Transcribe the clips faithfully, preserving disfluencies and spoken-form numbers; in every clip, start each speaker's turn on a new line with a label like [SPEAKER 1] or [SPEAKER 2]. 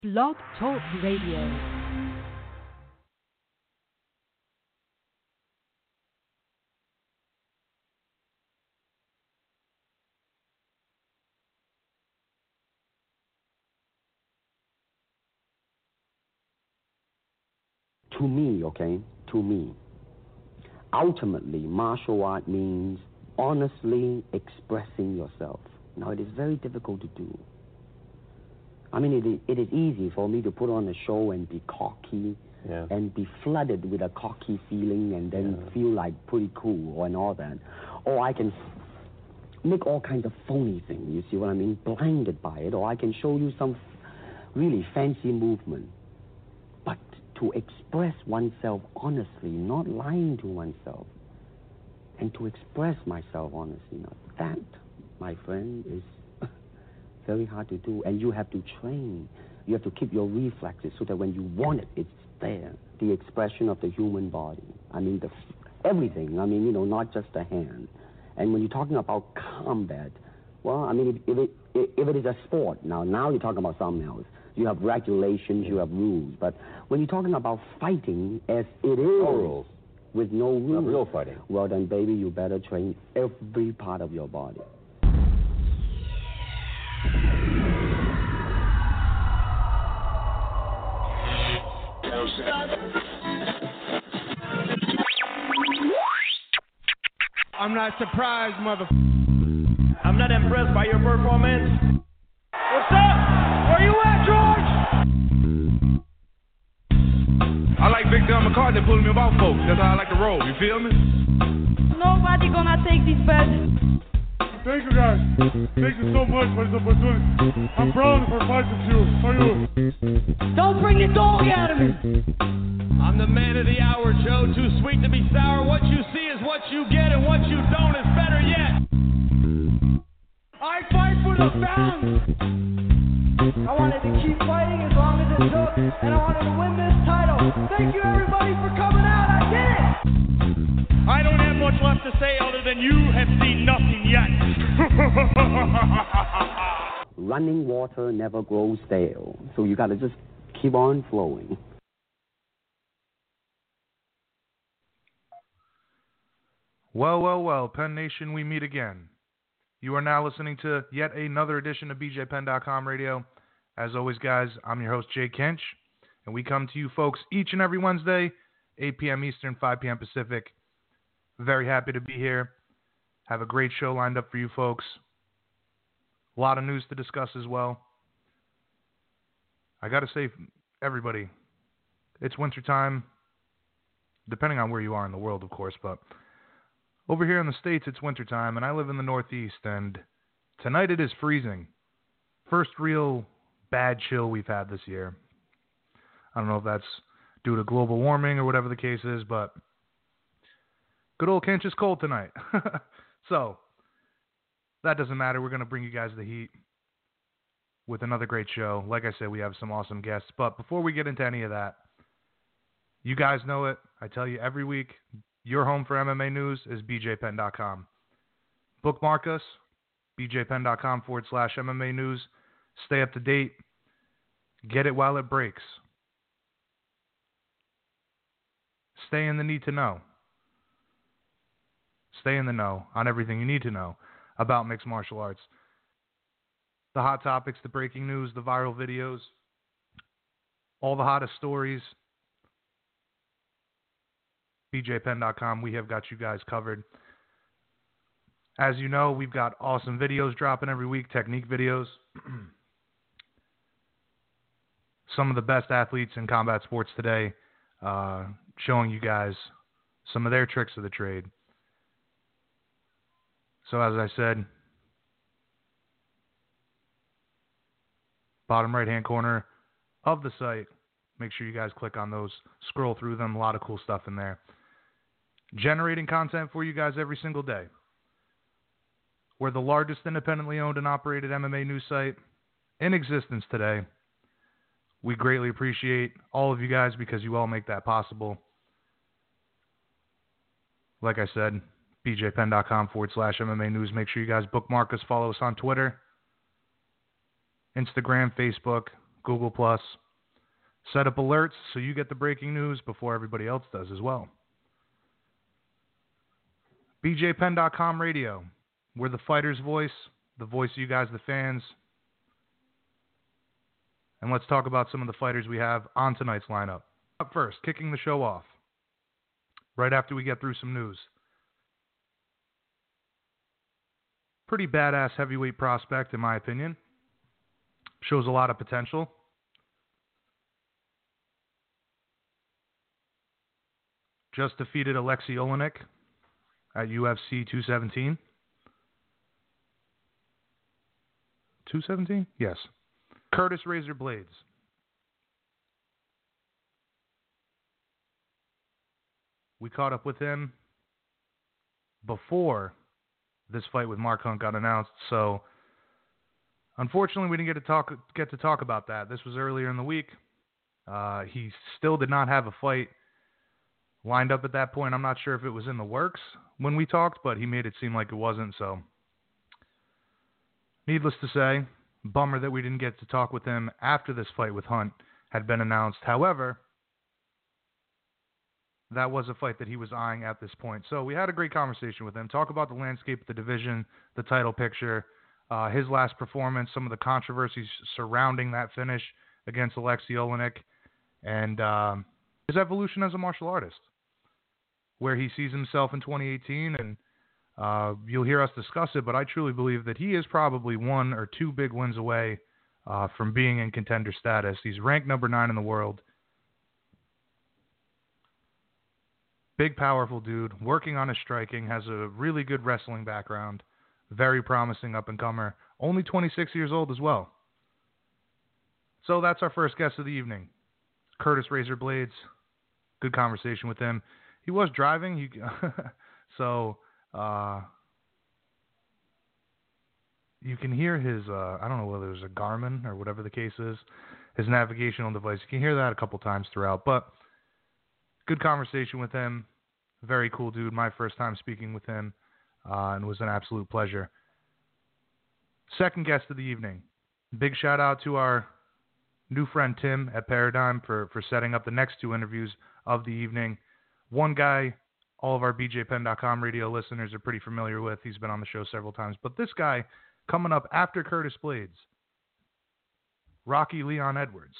[SPEAKER 1] Blog Talk Radio.
[SPEAKER 2] To me, okay, to me, ultimately, martial art means honestly expressing yourself. Now, it is very difficult to do. I mean, it is, it is easy for me to put on a show and be cocky
[SPEAKER 3] yeah.
[SPEAKER 2] and be flooded with a cocky feeling and then
[SPEAKER 3] yeah.
[SPEAKER 2] feel like pretty cool and all that. Or I can make all kinds of phony things, you see what I mean, blinded by it. Or I can show you some really fancy movement. But to express oneself honestly, not lying to oneself, and to express myself honestly, now that, my friend, is very hard to do. And you have to train. You have to keep your reflexes so that when you want it, it's there. The expression of the human body. I mean, the everything. I mean, you know, not just the hand. And when you're talking about combat, well, I mean, if, if, it, if it is a sport, now, now you're talking about something else. You have regulations, you have rules. But when you're talking about fighting as it is,
[SPEAKER 3] no rules.
[SPEAKER 2] With no rules,
[SPEAKER 3] not real fighting.
[SPEAKER 2] Well, then, baby, you better train every part of your body.
[SPEAKER 4] I'm not surprised, mother. I'm not impressed by your performance. What's up? Where you at, George? I like Big John McCartney pulling me about folks. That's how I like to roll. You feel me?
[SPEAKER 5] Nobody gonna take this bed.
[SPEAKER 6] Thank you, guys. Thank you so much for this opportunity. I'm proud for fighting with you. For you.
[SPEAKER 5] Don't bring the dog out of me.
[SPEAKER 4] I'm the man of the hour, Joe. Too sweet to be sour. What you see is what you get, and what you don't is better yet. I fight for the fans.
[SPEAKER 5] I wanted to keep fighting as long as it took, and I wanted to win this title. Thank you, everybody, for coming out. I did it.
[SPEAKER 4] I don't have much left to say other than you have seen nothing yet.
[SPEAKER 2] Running water never grows stale, so you got to just keep on flowing.
[SPEAKER 7] Well, well, well, Penn Nation, we meet again. You are now listening to yet another edition of B J Penn dot com radio. As always, guys, I'm your host, Jay Kinch, and we come to you folks each and every Wednesday, eight p.m. Eastern, five p.m. Pacific. Very happy to be here. Have a great show lined up for you folks. A lot of news to discuss as well. I got to say, everybody, it's wintertime, depending on where you are in the world, of course, but over here in the States, it's wintertime, and I live in the Northeast, and tonight it is freezing. First real bad chill we've had this year. I don't know if that's due to global warming or whatever the case is, but good old Kent is cold tonight. So, that doesn't matter. We're going to bring you guys the heat with another great show. Like I said, we have some awesome guests. But before we get into any of that, you guys know it. I tell you every week, your home for M M A news is B J Penn dot com. Bookmark us, B J Penn dot com forward slash M M A news. Stay up to date. Get it while it breaks. Stay in the need to know. Stay in the know on everything you need to know about mixed martial arts. The hot topics, the breaking news, the viral videos, all the hottest stories. B J Penn dot com, we have got you guys covered. As you know, we've got awesome videos dropping every week, technique videos. Some of the best athletes in combat sports today, uh, showing you guys some of their tricks of the trade. So as I said, bottom right-hand corner of the site, make sure you guys click on those, scroll through them, a lot of cool stuff in there. Generating content for you guys every single day. We're the largest independently owned and operated M M A news site in existence today. We greatly appreciate all of you guys because you all make that possible. Like I said, B J Penn dot com forward slash M M A news. Make sure you guys bookmark us, follow us on Twitter, Instagram, Facebook, Google Plus. Set up alerts so you get the breaking news before everybody else does as well. B J Penn dot com radio. We're the fighter's voice, the voice of you guys, the fans. And let's talk about some of the fighters we have on tonight's lineup. Up first, kicking the show off, right after we get through some news. Pretty badass heavyweight prospect, in my opinion. Shows a lot of potential. Just defeated Alexei Olenek at U F C two seventeen. two seventeen? Yes. Curtis Razor Blades. We caught up with him before this fight with Mark Hunt got announced, so unfortunately we didn't get to talk get to talk about that. This was earlier in the week. Uh, he still did not have a fight lined up at that point. I'm not sure if it was in the works when we talked, but he made it seem like it wasn't, so needless to say, bummer that we didn't get to talk with him after this fight with Hunt had been announced. However, that was a fight that he was eyeing at this point. So we had a great conversation with him. Talk about the landscape of the division, the title picture, uh, his last performance, some of the controversies surrounding that finish against Alexei Olenek, and um, his evolution as a martial artist, where he sees himself in twenty eighteen. And uh, you'll hear us discuss it, but I truly believe that he is probably one or two big wins away uh, from being in contender status. He's ranked number nine in the world. Big, powerful dude, working on his striking, has a really good wrestling background, very promising up-and-comer, only twenty-six years old as well. So that's our first guest of the evening, Curtis Razor Blades. Good conversation with him. He was driving, he, so uh, you can hear his, uh, I don't know whether it's a Garmin or whatever the case is, his navigational device. You can hear that a couple times throughout, but good conversation with him. Very cool dude. My first time speaking with him, uh, and it was an absolute pleasure. Second guest of the evening. Big shout out to our new friend Tim at Paradigm for, for setting up the next two interviews of the evening. One guy all of our B J Penn dot com radio listeners are pretty familiar with. He's been on the show several times. But this guy coming up after Curtis Blades, Rocky Leon Edwards.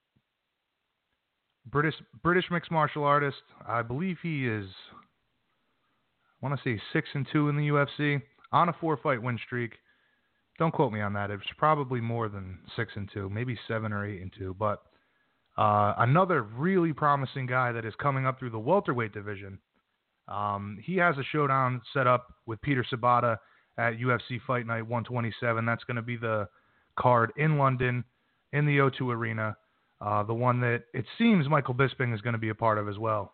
[SPEAKER 7] British British mixed martial artist. I believe he is, I want to say six and two in the U F C on a four fight win streak. Don't quote me on that. It's probably more than six and two, maybe seven or eight and two. But uh, another really promising guy that is coming up through the welterweight division. Um, he has a showdown set up with Peter Sabata at U F C Fight Night one twenty-seven. That's going to be the card in London in the O two Arena. Uh, the one that it seems Michael Bisping is going to be a part of as well.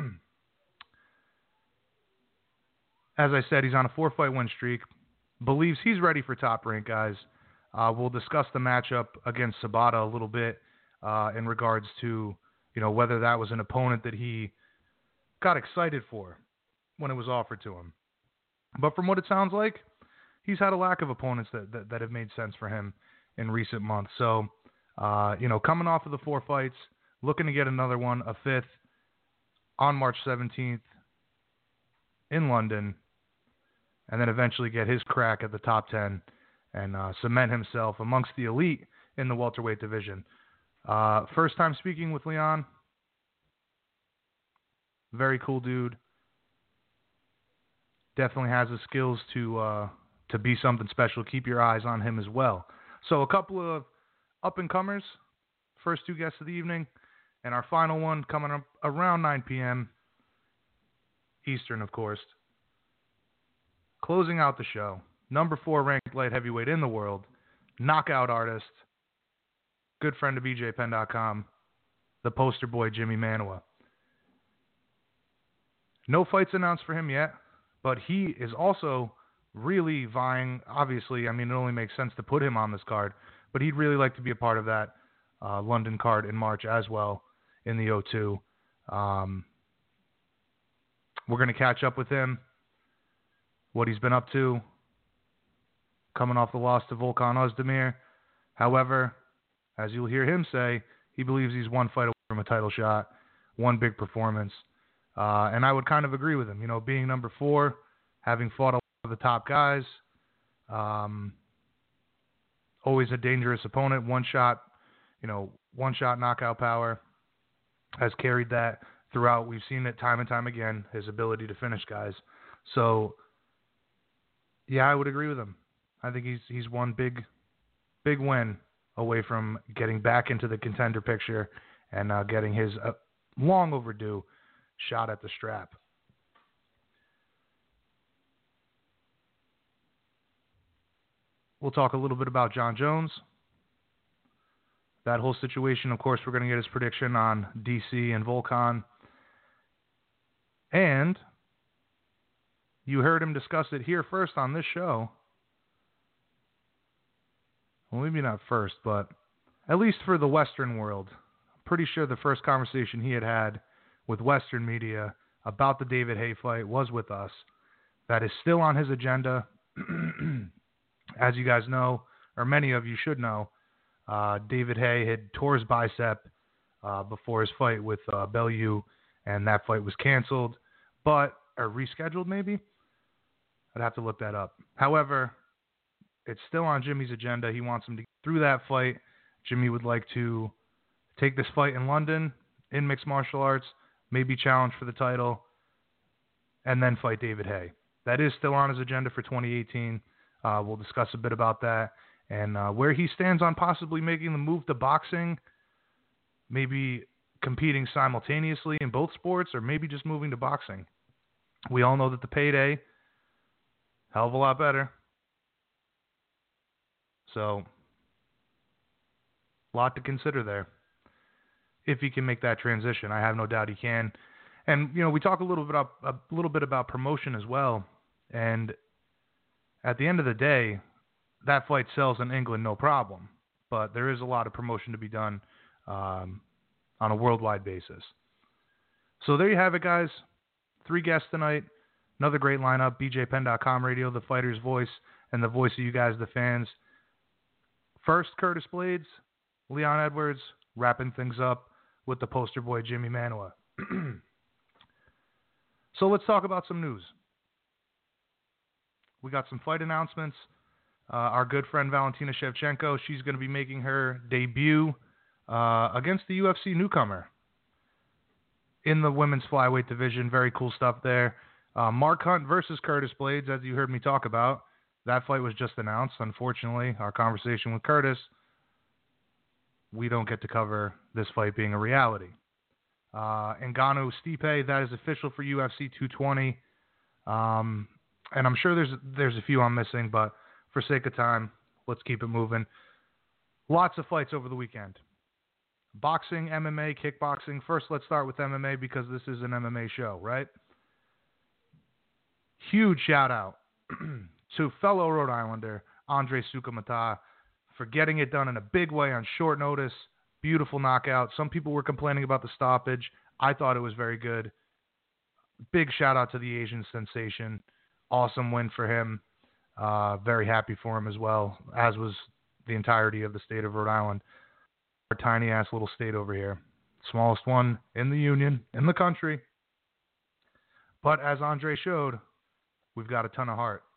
[SPEAKER 7] As I said, he's on a four-fight win streak. Believes he's ready for Top Rank, guys. Uh, we'll discuss the matchup against Sabata a little bit uh, in regards to, you know, whether that was an opponent that he got excited for when it was offered to him. But from what it sounds like, he's had a lack of opponents that, that, that have made sense for him in recent months. So, Uh, you know, coming off of the four fights, looking to get another one, a fifth, on March seventeenth in London, and then eventually get his crack at the top ten and uh, cement himself amongst the elite in the welterweight division. Uh, first time speaking with Leon. Very cool dude. Definitely has the skills to uh, to be something special. Keep your eyes on him as well. So a couple of up-and-comers, first two guests of the evening, and our final one coming up around nine p.m. Eastern, of course. Closing out the show, number four ranked light heavyweight in the world, knockout artist, good friend of B J Penn dot com, the poster boy Jimmy Manuwa. No fights announced for him yet, but he is also really vying. Obviously, I mean, it only makes sense to put him on this card, but he'd really like to be a part of that uh, London card in March as well in the O two. Um, we're going to catch up with him, what he's been up to, coming off the loss to Volkan Ozdemir. However, as you'll hear him say, he believes he's one fight away from a title shot, one big performance. Uh, and I would kind of agree with him. You know, being number four, having fought a lot of the top guys, um, always a dangerous opponent, one shot, you know, one shot knockout power, has carried that throughout. We've seen it time and time again, his ability to finish guys. So, yeah, I would agree with him. I think he's he's one big, big win away from getting back into the contender picture and uh, getting his uh, long overdue shot at the strap. We'll talk a little bit about John Jones. That whole situation, of course, we're going to get his prediction on D C and Volkan. And you heard him discuss it here first on this show. Well, maybe not first, but at least for the Western world. I'm pretty sure the first conversation he had had with Western media about the David Haye fight was with us. That is still on his agenda. As you guys know, or many of you should know, uh, David Haye had tore his bicep uh, before his fight with uh, Bellew, and that fight was canceled, but or rescheduled maybe. I'd have to look that up. However, it's still on Jimmy's agenda. He wants him to get through that fight. Jimmy would like to take this fight in London in mixed martial arts, maybe challenge for the title, and then fight David Haye. That is still on his agenda for twenty eighteen. Uh, we'll discuss a bit about that and uh, where he stands on possibly making the move to boxing, maybe competing simultaneously in both sports, or maybe just moving to boxing. We all know that the payday, hell of a lot better. So, a lot to consider there. If he can make that transition, I have no doubt he can. And you know, we talk a little bit about a little bit about promotion as well. And at the end of the day, that fight sells in England, no problem. But there is a lot of promotion to be done um, on a worldwide basis. So there you have it, guys. Three guests tonight. Another great lineup. B J Penn dot com radio, the fighter's voice, and the voice of you guys, the fans. First, Curtis Blades, Leon Edwards, wrapping things up with the poster boy, Jimmy Manuwa. So let's talk about some news. We got some fight announcements. Uh, our good friend Valentina Shevchenko, she's going to be making her debut uh, against the U F C newcomer in the women's flyweight division. Very cool stuff there. Uh, Mark Hunt versus Curtis Blades, as you heard me talk about. That fight was just announced. Unfortunately, our conversation with Curtis, we don't get to cover this fight being a reality. Uh, Ngannou Stipe, that is official for U F C two twenty. Um, and I'm sure there's there's a few I'm missing, but for sake of time, let's keep it moving. Lots of fights over the weekend. Boxing, M M A, kickboxing. First, let's start with M M A because this is an M M A show, right? Huge shout out to fellow Rhode Islander, Andre Sukumata, for getting it done in a big way on short notice. Beautiful knockout. Some people were complaining about the stoppage. I thought it was very good. Big shout out to the Asian sensation. Awesome win for him. Uh, very happy for him as well, as was the entirety of the state of Rhode Island. Our tiny ass little state over here. Smallest one in the union, in the country. But as Andre showed, we've got a ton of heart.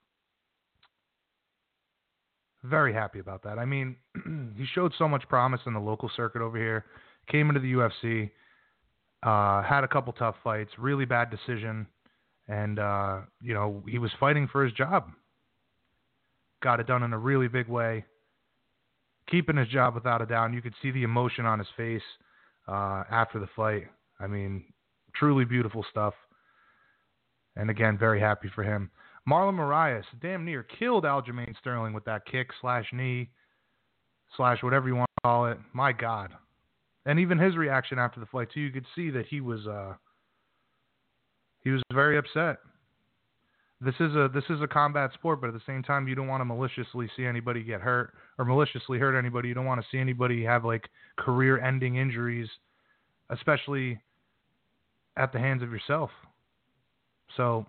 [SPEAKER 7] Very happy about that. I mean, he showed so much promise in the local circuit over here. Came into the U F C, uh, had a couple tough fights, really bad decision, and uh, you know, he was fighting for his job. Got it done in a really big way, keeping his job without a doubt. And you could see the emotion on his face uh, after the fight. I mean, truly beautiful stuff. And again, very happy for him. Marlon Moraes damn near killed Aljamain Sterling with that kick slash knee slash whatever you want to call it. My God. And even his reaction after the fight too, you could see that he was uh, he was very upset. This is a this is a combat sport, but at the same time, you don't want to maliciously see anybody get hurt or maliciously hurt anybody. You don't want to see anybody have like career-ending injuries, especially at the hands of yourself. So,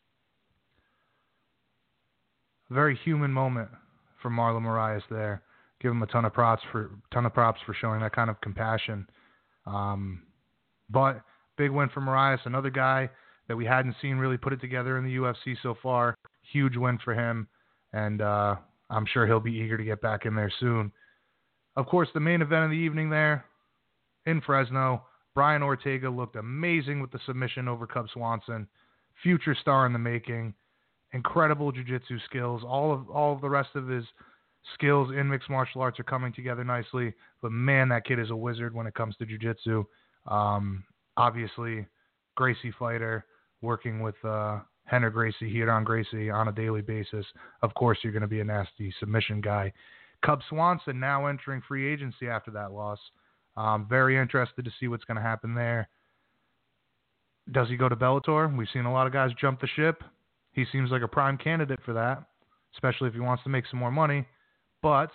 [SPEAKER 7] very human moment for Marlon Moraes there. give him a ton of props for ton of props for showing that kind of compassion. Um, but big win for Moraes, another guy that we hadn't seen really put it together in the U F C so far. Huge win for him, and uh, I'm sure he'll be eager to get back in there soon. Of course, the main event of the evening there in Fresno, Brian Ortega looked amazing with the submission over Cub Swanson. Future star in the making. Incredible jiu-jitsu skills. All of all of the rest of his skills in mixed martial arts are coming together nicely. But man, that kid is a wizard when it comes to jiu-jitsu. Um, obviously, Gracie fighter, working with uh, Henner Gracie, Hiran Gracie on a daily basis. Of course, you're going to be a nasty submission guy. Cub Swanson now entering free agency after that loss. Um, very interested to see what's going to happen there. Does he go to Bellator? We've seen a lot of guys jump the ship. He seems like a prime candidate for that, especially if he wants to make some more money. But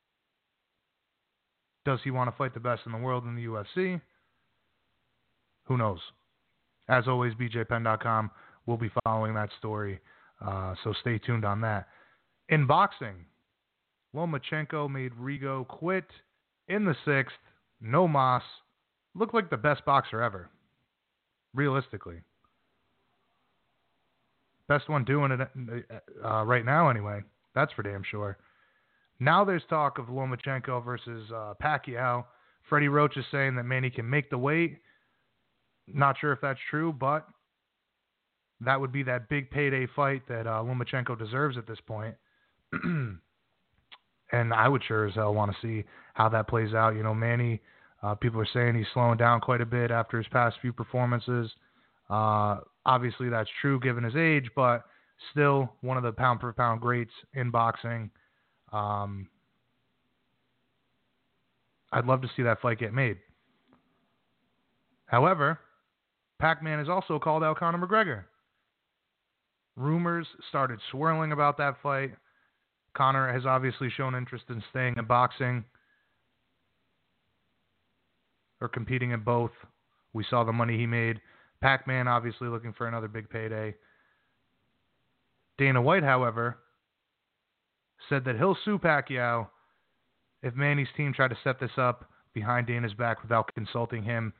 [SPEAKER 7] does he want to fight the best in the world in the U F C? Who knows? As always, B J Penn dot com will be following that story, uh, so stay tuned on that. In boxing, Lomachenko made Rigo quit in the sixth. No mas. Looked like the best boxer ever. Realistically. Best one doing it uh, right now anyway. That's for damn sure. Now there's talk of Lomachenko versus uh, Pacquiao. Freddie Roach is saying that Manny can make the weight. Not sure if that's true, but that would be that big payday fight that uh, Lomachenko deserves at this point. And I would sure as hell want to see how that plays out. You know, Manny, uh, people are saying he's slowing down quite a bit after his past few performances. Uh, obviously, that's true given his age, but still one of the pound-for-pound greats in boxing. Um, I'd love to see that fight get made. However, Pac-Man has also called out Conor McGregor. Rumors started swirling about that fight. Conor has obviously shown interest in staying in boxing or competing in both. We saw the money he made. Pac-Man obviously looking for another big payday. Dana White, however, said that he'll sue Pacquiao if Manny's team tried to set this up behind Dana's back without consulting him.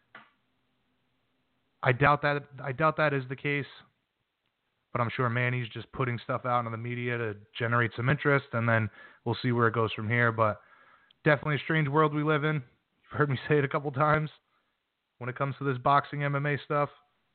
[SPEAKER 7] I doubt that. I doubt that is the case. But I'm sure Manny's just putting stuff out in the media to generate some interest, and then we'll see where it goes from here. But definitely a strange world we live in. You've heard me say it a couple times when it comes to this boxing M M A stuff.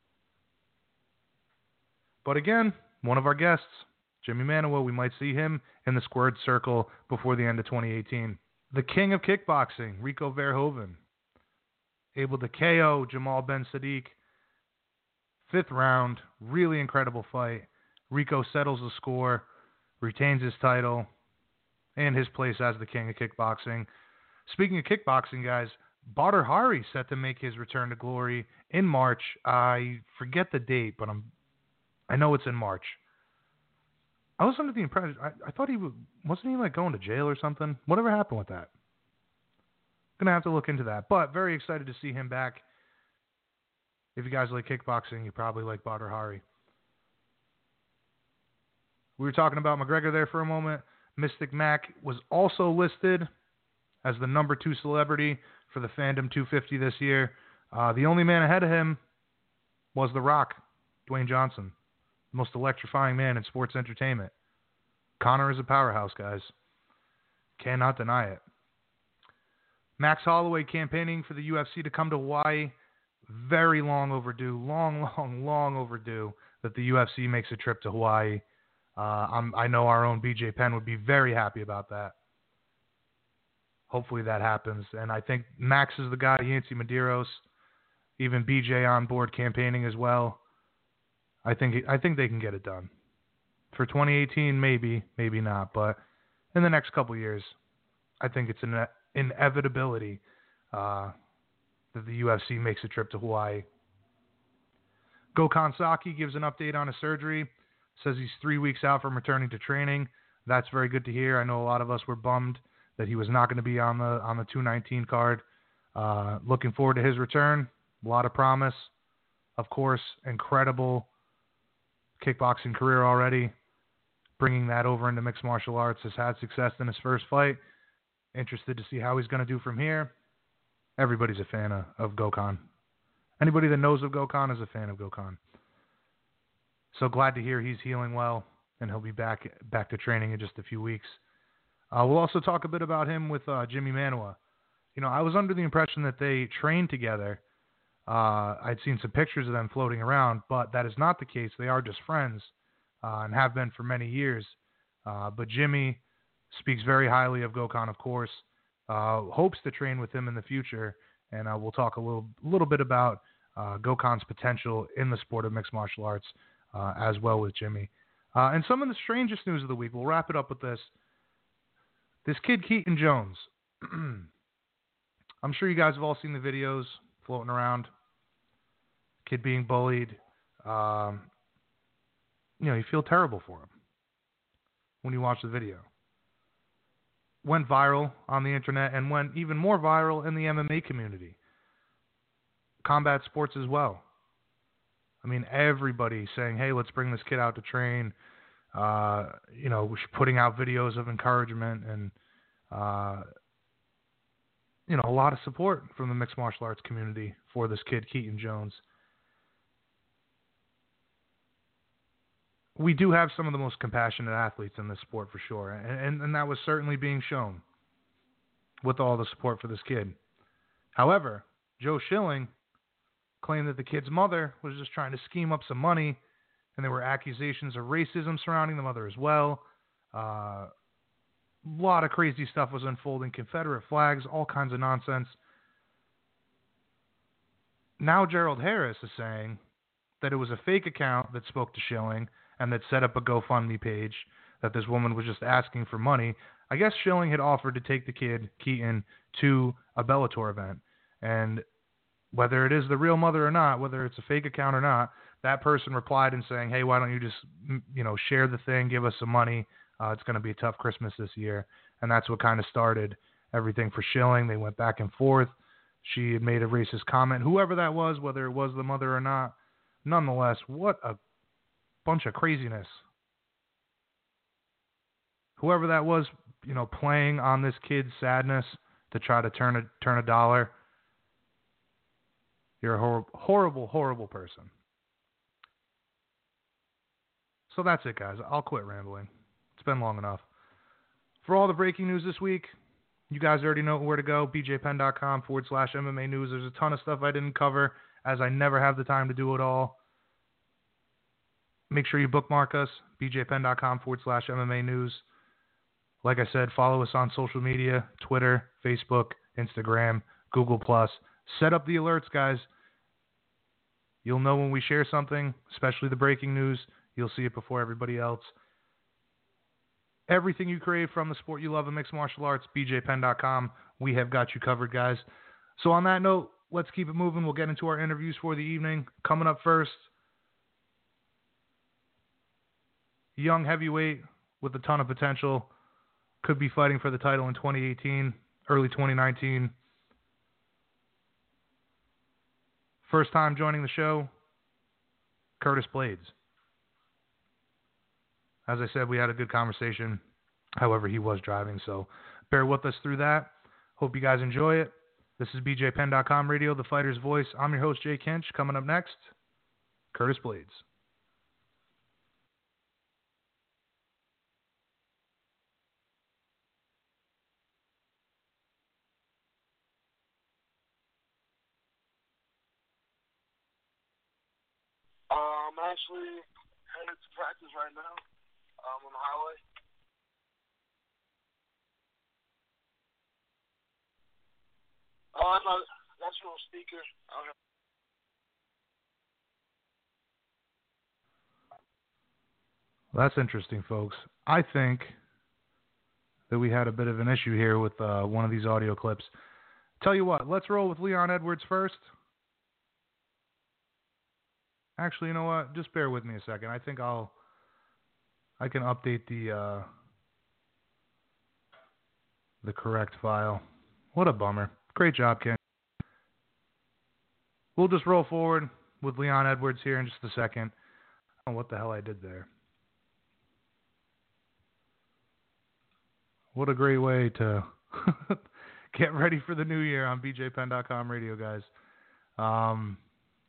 [SPEAKER 7] But again, one of our guests, Jimmy Manuwa, we might see him in the squared circle before the end of twenty eighteen. The king of kickboxing, Rico Verhoeven, able to K O Jamal Ben Sadiq. Fifth round, really incredible fight. Rico settles the score, retains his title, and his place as the king of kickboxing. Speaking of kickboxing, guys, Badr Hari set to make his return to glory in March. I forget the date, but I'm, I know it's in March. I was under the impression, I, I thought he was, wasn't he like going to jail or something? Whatever happened with that? Gonna have to look into that, but very excited to see him back. If you guys like kickboxing, you probably like Badr Hari. We were talking about McGregor there for a moment. Mystic Mac was also listed as the number two celebrity for the Fandom two fifty this year. Uh, the only man ahead of him was The Rock, Dwayne Johnson, the most electrifying man in sports entertainment. Conor is a powerhouse, guys. Cannot deny it. Max Holloway campaigning for the U F C to come to Hawaii. Very long overdue, long, long, long overdue that the U F C makes a trip to Hawaii. Uh, I'm, I know our own B J Penn would be very happy about that. Hopefully that happens. And I think Max is the guy, Yancy Medeiros, even B J on board campaigning as well. I think I think they can get it done. For twenty eighteen, maybe, maybe not. But in the next couple years, I think it's an inevitability uh, that the U F C makes a trip to Hawaii. Gokhan Saki gives an update on his surgery. Says he's three weeks out from returning to training. That's very good to hear. I know a lot of us were bummed that he was not going to be on the on the two nineteen card. Uh, looking forward to his return. A lot of promise. Of course, incredible kickboxing career already. Bringing that over into mixed martial arts. Has had success in his first fight. Interested to see how he's going to do from here. Everybody's a fan of, of Gokhan. Anybody that knows of Gokhan is a fan of Gokhan. So glad to hear he's healing well, and he'll be back back to training in just a few weeks. Uh, we'll also talk a bit about him with uh, Jimmy Manuwa. You know, I was under the impression that they trained together. Uh, I'd seen some pictures of them floating around, but that is not the case. They are just friends uh, and have been for many years. Uh, but Jimmy speaks very highly of Gokhan, of course, uh, hopes to train with him in the future, and uh, we'll talk a little, little bit about uh, Gokhan's potential in the sport of mixed martial arts uh, as well with Jimmy. Uh, and some of the strangest news of the week, we'll wrap it up with this. This kid, Keaton Jones. I'm sure you guys have all seen the videos floating around. Kid being bullied. Um, you know, you feel terrible for him when you watch the video. Went viral on the internet and went even more viral in the M M A community. Combat sports as well. I mean, everybody saying, hey, let's bring this kid out to train. Uh, you know, putting out videos of encouragement and, uh, you know, a lot of support from the mixed martial arts community for this kid, Keaton Jones. We do have some of the most compassionate athletes in this sport for sure, and, and, and that was certainly being shown with all the support for this kid. However, Joe Schilling claimed that the kid's mother was just trying to scheme up some money, and there were accusations of racism surrounding the mother as well. Uh, a lot of crazy stuff was unfolding, Confederate flags, all kinds of nonsense. Now Gerald Harris is saying that it was a fake account that spoke to Schilling and that set up a GoFundMe page, that this woman was just asking for money. I guess Schilling had offered to take the kid, Keaton, to a Bellator event. And whether it is the real mother or not, whether it's a fake account or not, that person replied and saying, hey, why don't you just, you know, share the thing, give us some money. Uh, it's going to be a tough Christmas this year. And that's what kind of started everything for Schilling. They went back and forth. She had made a racist comment, whoever that was, whether it was the mother or not. Nonetheless, what a bunch of craziness. Whoever that was, you know, playing on this kid's sadness to try to turn a turn a dollar. You're a hor- horrible, horrible person. So that's it, guys. I'll quit rambling. It's been long enough. For all the breaking news this week, you guys already know where to go. bjpenn.com forward slash MMA news. There's a ton of stuff I didn't cover, as I never have the time to do it all. Make sure you bookmark us, bjpenn.com forward slash MMA news. Like I said, follow us on social media, Twitter, Facebook, Instagram, Google Plus. Set up the alerts, guys. You'll know when we share something, especially the breaking news. You'll see it before everybody else. Everything you crave from the sport you love in mixed martial arts, b j penn dot com. We have got you covered, guys. So on that note, let's keep it moving. We'll get into our interviews for the evening. Coming up first, young heavyweight with a ton of potential. Could be fighting for the title in twenty eighteen, early twenty nineteen. First time joining the show, Curtis Blaydes. As I said, we had a good conversation. However, he was driving, so bear with us through that. Hope you guys enjoy it. This is b j penn dot com Radio, the fighter's voice. I'm your host, Jay Kinch. Coming up next, Curtis Blaydes.
[SPEAKER 3] I'm actually headed to practice right now. I'm on the highway. Oh, I'm a national speaker. Okay.
[SPEAKER 7] Well, that's interesting, folks. I think that we had a bit of an issue here with uh, one of these audio clips. Tell you what, let's roll with Leon Edwards first. Actually, you know what? Just bear with me a second. I think I'll, I can update the, uh, the correct file. What a bummer. Great job, Ken. We'll just roll forward with Leon Edwards here in just a second. I don't know what the hell I did there. What a great way to Get ready for the new year on B J Penn dot com radio, guys. Um,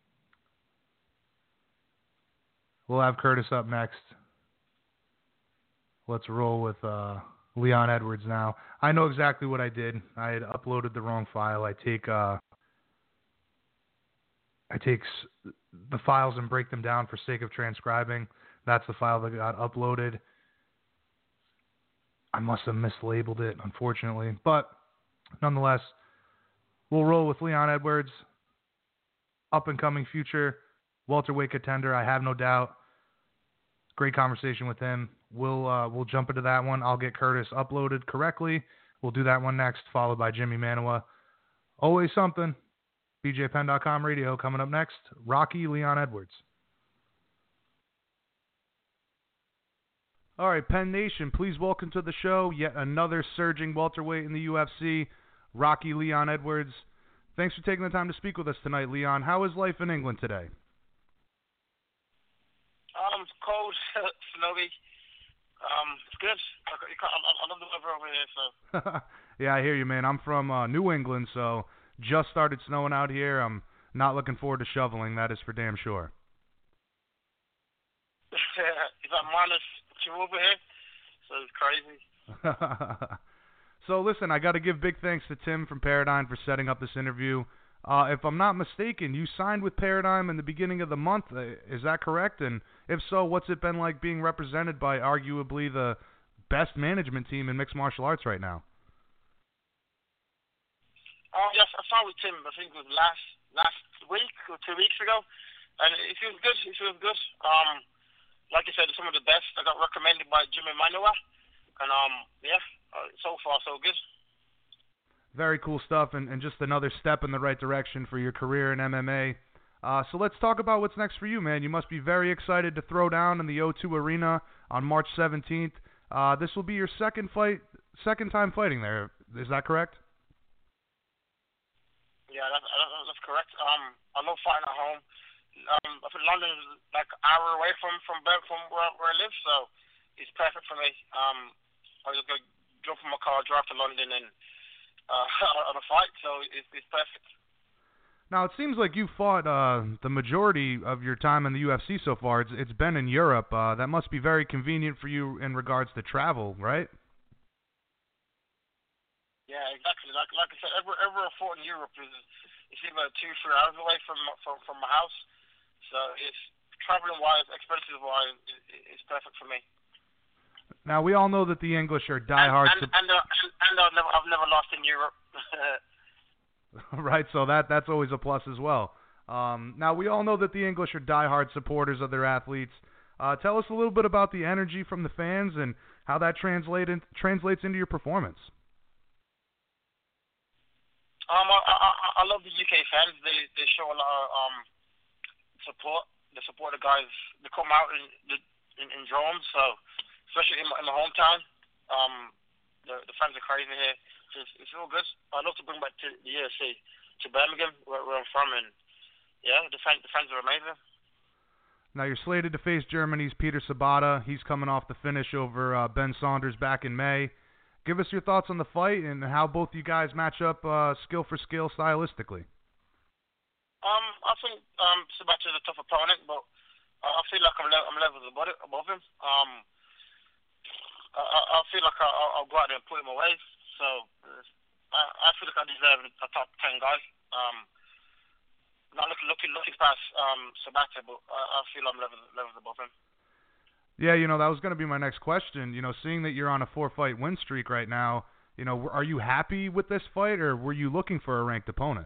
[SPEAKER 7] we'll have Curtis up next. Let's roll with uh, Leon Edwards now. I know exactly what I did. I had uploaded the wrong file. I take uh, I take s- the files and break them down for sake of transcribing. That's the file that got uploaded. I must have mislabeled it, unfortunately. But nonetheless, we'll roll with Leon Edwards, up-and-coming future welterweight contender, I have no doubt. Great conversation with him. We'll uh, we'll jump into that one. I'll get Curtis uploaded correctly. We'll do that one next, followed by Jimmy Manoa. Always something. B J Penn dot com radio coming up next. Rocky Leon Edwards. All right, Penn Nation, please welcome to the show yet another surging welterweight in the U F C, Rocky Leon Edwards. Thanks for taking the time to speak with us tonight, Leon. How is life in England today?
[SPEAKER 3] Um, it's cold, snowy. Um, it's good. I, I, I love the weather over here, so.
[SPEAKER 7] Yeah, I hear you, man. I'm from uh, New England, so just started snowing out here. I'm not looking forward to shoveling, that is for damn sure.
[SPEAKER 3] It's like minus two over here, so it's crazy.
[SPEAKER 7] So listen, I got to give big thanks to Tim from Paradigm for setting up this interview. Uh, if I'm not mistaken, you signed with Paradigm in the beginning of the month. Uh, is that correct? And if so, what's it been like being represented by arguably the best management team in mixed martial arts right now?
[SPEAKER 3] Um, yes, I signed with Tim. I think it was last last week or two weeks ago, and it feels good. It feels good. Um, like I said, some of the best. I got recommended by Jimmy Manoa, and um, yeah, uh, so far so good.
[SPEAKER 7] Very cool stuff, and, and just another step in the right direction for your career in M M A. Uh, so let's talk about what's next for you, man. You must be very excited to throw down in the O two Arena on March seventeenth. Uh, this will be your second fight, second time fighting there. Is that correct?
[SPEAKER 3] Yeah, that's, that's correct. Um, I love fighting at home. Um, I think London is like an hour away from from from where, where I live, so it's perfect for me. Um, I just go jump in my car, drive to London, and uh, on a fight, so it's, it's perfect.
[SPEAKER 7] Now, it seems like you fought uh, the majority of your time in the U F C so far. It's, it's been in Europe. Uh, that must be very convenient for you in regards to travel, right?
[SPEAKER 3] Yeah, exactly. Like like I said, ever ever I fought in Europe is it's about two three hours away from from from my house, so it's traveling wise, expenses wise, it, it's perfect for me.
[SPEAKER 7] Now we all know that the English are diehard.
[SPEAKER 3] And and, and, uh, and, and I've never I've never lost in Europe.
[SPEAKER 7] Right, so that that's always a plus as well. Um, now we all know that the English are diehard supporters of their athletes. Uh, tell us a little bit about the energy from the fans and how that translate in, translates into your performance.
[SPEAKER 3] Um, I, I I love the U K fans. They they show a lot of um support. They support the guys. They come out in in, in drones. So especially in my, in my hometown, um, the the fans are crazy here. So it's, it's all good. I'd love to bring back to the U F C to Birmingham, where, where I'm from, and yeah, the fans the fans are amazing.
[SPEAKER 7] Now you're slated to face Germany's Peter Sabata. He's coming off the finish over uh, Ben Saunders back in May. Give us your thoughts on the fight and how both you guys match up uh, skill for skill stylistically.
[SPEAKER 3] Um, I think um, Sabata's a tough opponent, but uh, I feel like I'm, le- I'm levels above, it, above him. Um, I, I feel like I, I'll go out there and put him away. So uh, I, I feel like I deserve a top ten guy. Um, not looking looking looking past um, Sabata, but I, I feel I'm levels levels above him.
[SPEAKER 7] Yeah, you know, that was going to be my next question. You know, seeing that you're on a four-fight win streak right now, you know, are you happy with this fight, or were you looking for a ranked opponent?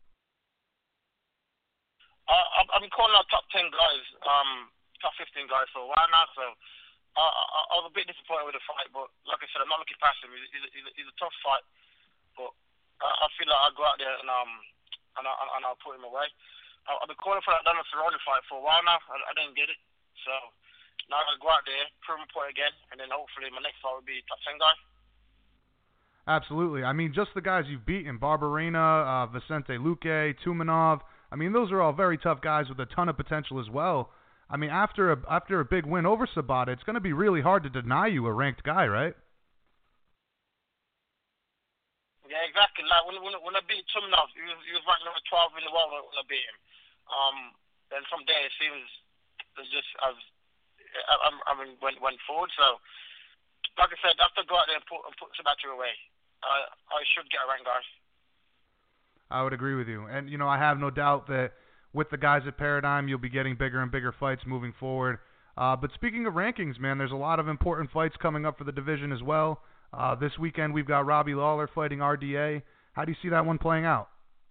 [SPEAKER 3] Uh, I've been calling out top ten guys, um, top fifteen guys for a while now, so uh, I, I was a bit disappointed with the fight, but like I said, I'm not looking past him. He's, he's, he's, a, he's a tough fight, but uh, I feel like I'll go out there and um and, I, and I'll put him away. I, I've been calling for that Donald Cerrone fight for a while now. I, I didn't get it, so now I'll go out there, prove my point again, and then hopefully my next fight will be top ten guy.
[SPEAKER 7] Absolutely. I mean, just the guys you've beaten, Barberena, uh, Vicente Luque, Tumanov. I mean, those are all very tough guys with a ton of potential as well. I mean, after a after a big win over Sabata, it's going to be really hard to deny you a ranked guy, right?
[SPEAKER 3] Yeah, exactly. Like when when, when I beat Tumnov, he was he was ranked number twelve in the world when I beat him. Um, then from there it seems it's just as I, I, I mean went went forward. So like I said, I have to go out there and put and put Sabato away. I I should get a rank, guys.
[SPEAKER 7] I would agree with you, and you know I have no doubt that with the guys at Paradigm, you'll be getting bigger and bigger fights moving forward. Uh, but speaking of rankings, man, there's a lot of important fights coming up for the division as well. Uh, this weekend we've got Robbie Lawler fighting R D A. How do you see that one playing out?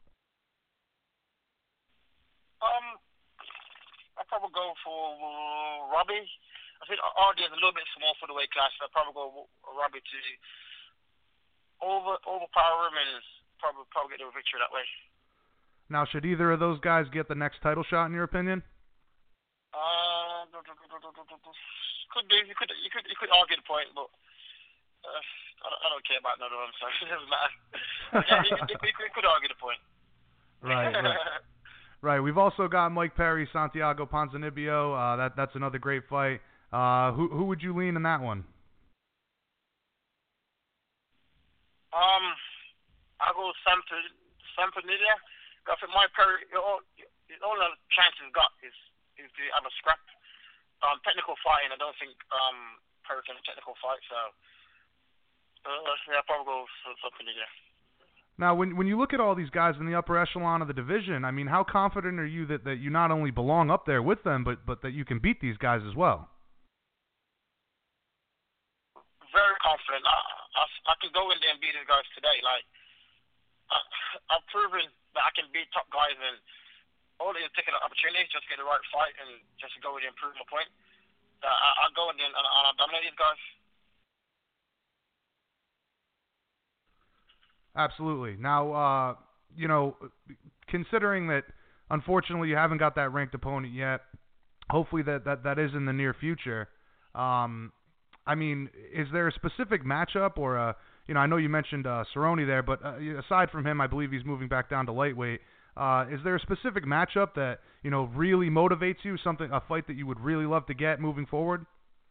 [SPEAKER 3] Um, I'll probably go for uh, Robbie. I think R D A is a little bit small for the weight class. So I'll probably go Robbie to over overpower him and probably probably get the victory that way.
[SPEAKER 7] Now, should either of those guys get the next title shot in your opinion?
[SPEAKER 3] Uh, could be. You could you could you could argue the point, but. Uh, I, don't, I don't care about another one, so it doesn't matter. Yeah, you, you, you, you could argue the point.
[SPEAKER 7] Right, right. Right. We've also got Mike Perry, Santiago Ponzinibbio. Uh, that that's another great fight. Uh, who who would you lean in that one?
[SPEAKER 3] Um, I'll go Samponilla. I think Mike Perry, the only chance he's got is is to have a scrap. Um, technical fighting, I don't think um Perry can technical fight, so. Uh, yeah, I'll probably go for something again.
[SPEAKER 7] Now, when when you look at all these guys in the upper echelon of the division, I mean, how confident are you that, that you not only belong up there with them, but, but that you can beat these guys as well?
[SPEAKER 3] Very confident. I, I, I can go in there and beat these guys today. Like, I, I've proven that I can beat top guys, and all it is taking an opportunity, just get the right fight, and just go in there and prove my point. Uh, I, I'll go in there and, and I'll dominate these guys.
[SPEAKER 7] Absolutely. Now, uh, you know, considering that, unfortunately, you haven't got that ranked opponent yet, hopefully that, that, that is in the near future. Um, I mean, is there a specific matchup or a, you know, I know you mentioned uh, Cerrone there, but uh, aside from him, I believe he's moving back down to lightweight. Uh, is there a specific matchup that, you know, really motivates you, something, a fight that you would really love to get moving forward?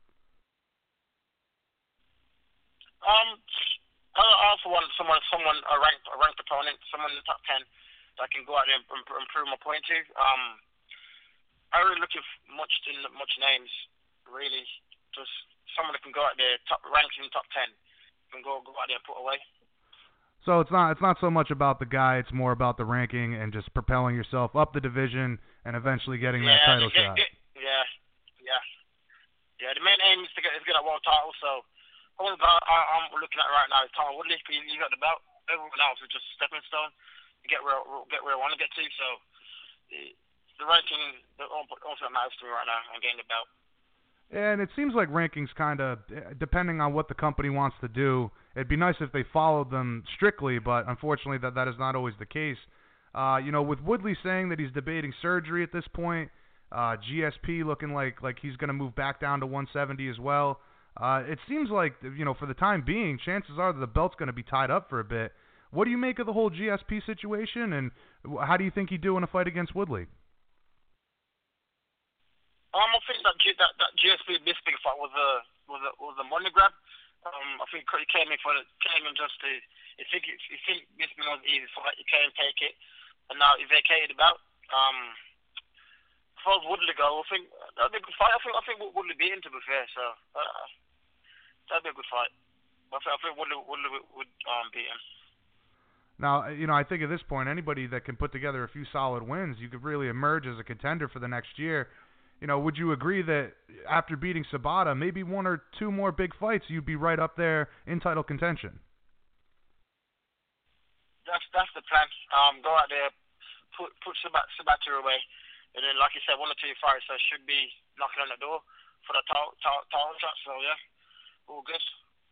[SPEAKER 3] Um... I also want someone, someone a ranked, a ranked opponent, someone in the top ten that I can go out there and improve my point to. Um, I really looking for much, much names, really. Just someone that can go out there, top ranked in the top ten, can go go out there and put away.
[SPEAKER 7] So it's not it's not so much about the guy; it's more about the ranking and just propelling yourself up the division and eventually getting
[SPEAKER 3] yeah,
[SPEAKER 7] that title
[SPEAKER 3] get,
[SPEAKER 7] shot.
[SPEAKER 3] Get, yeah, yeah, yeah. The main aim is to get is get a world title. So. The only guy I, I'm looking at right now is Tom Woodley. He, he got the belt. Everyone else is just a stepping stone to get where get where I want to get to. So the, the ranking, the also matters to me right now. I'm getting the belt.
[SPEAKER 7] And it seems like rankings kind of, depending on what the company wants to do, it'd be nice if they followed them strictly, but unfortunately that, that is not always the case. Uh, you know, with Woodley saying that he's debating surgery at this point, uh, G S P looking like like he's going to move back down to one seventy as well. Uh, it seems like, you know, for the time being, chances are that the belt's going to be tied up for a bit. What do you make of the whole G S P situation, and how do you think he'd do in a fight against Woodley?
[SPEAKER 3] Um, I think that G, that, that G S P Bisping fight was a was a was a money grab. Um, I think he came in for the, came in just to. He think he think Bisping was an easy fight. He came take it, and now he vacated the belt. Um, as far as Woodley go, I think that'd be a good fight. I think I think Woodley beat him, to be fair. So. Uh, That'd be a good fight. I think, I think Woodley, Woodley would, would um, beat him.
[SPEAKER 7] Now, you know, I think at this point, anybody that can put together a few solid wins, you could really emerge as a contender for the next year. You know, would you agree that after beating Sabata, maybe one or two more big fights, you'd be right up there in title contention?
[SPEAKER 3] That's that's the plan. Um, go out there, put put Sabata, Sabata away, and then, like you said, one or two fights, so should be knocking on the door for the title title shot. So yeah. All good.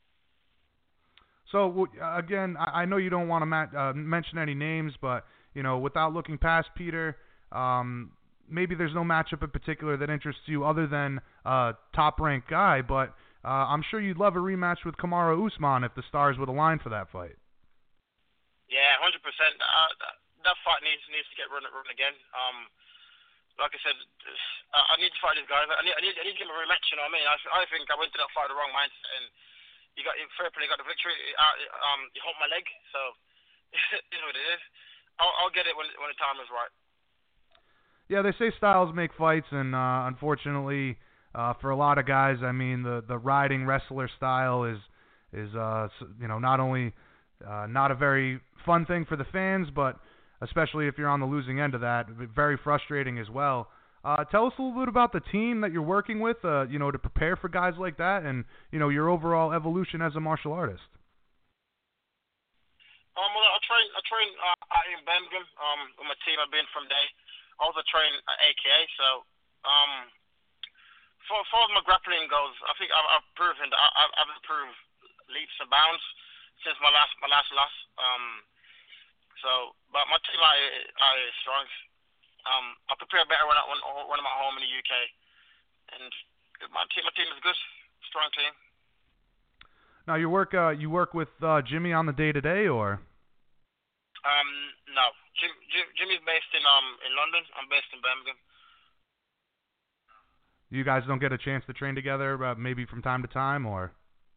[SPEAKER 7] So again, I know you don't want to ma- uh, mention any names, but you know, without looking past Peter, um, maybe there's no matchup in particular that interests you other than a uh, top-ranked guy. But uh, I'm sure you'd love a rematch with Kamaru Usman if the stars would align for that fight.
[SPEAKER 3] Yeah, one hundred percent. Uh, that, that fight needs needs to get run run again. Um, Like I said, I need to fight these guys. I need, I need, I need to give him a rematch. You know what I mean? I, I think I went to that fight with the wrong mindset, and you got fair play, got the victory. Uh, um, he hurt my leg, so is what it is. I'll, I'll get it when when the time is right.
[SPEAKER 7] Yeah, they say styles make fights, and uh, unfortunately, uh, for a lot of guys, I mean, the the riding wrestler style is is uh, you know not only uh, not a very fun thing for the fans, but especially if you're on the losing end of that, very frustrating as well. Uh, tell us a little bit about the team that you're working with, uh, you know, to prepare for guys like that, and you know your overall evolution as a martial artist.
[SPEAKER 3] Um, well, I train I train uh, out in Birmingham. Um, with my team, I've been from there. I also train at A K A. So, um, for as far as my grappling goes, I think I've, I've proven that I, I've, I've improved leaps and bounds since my last my last loss. Um, so, but my team I I is strong. Um, I prepare better when I when, when I'm at home in the U K, and my team my team is good, strong team.
[SPEAKER 7] Now you work uh, you work with uh, Jimmy on the day to day, or?
[SPEAKER 3] Um, no, Jim, Jim, Jimmy's based in um in London. I'm based in Birmingham.
[SPEAKER 7] You guys don't get a chance to train together, uh, maybe from time to time, or?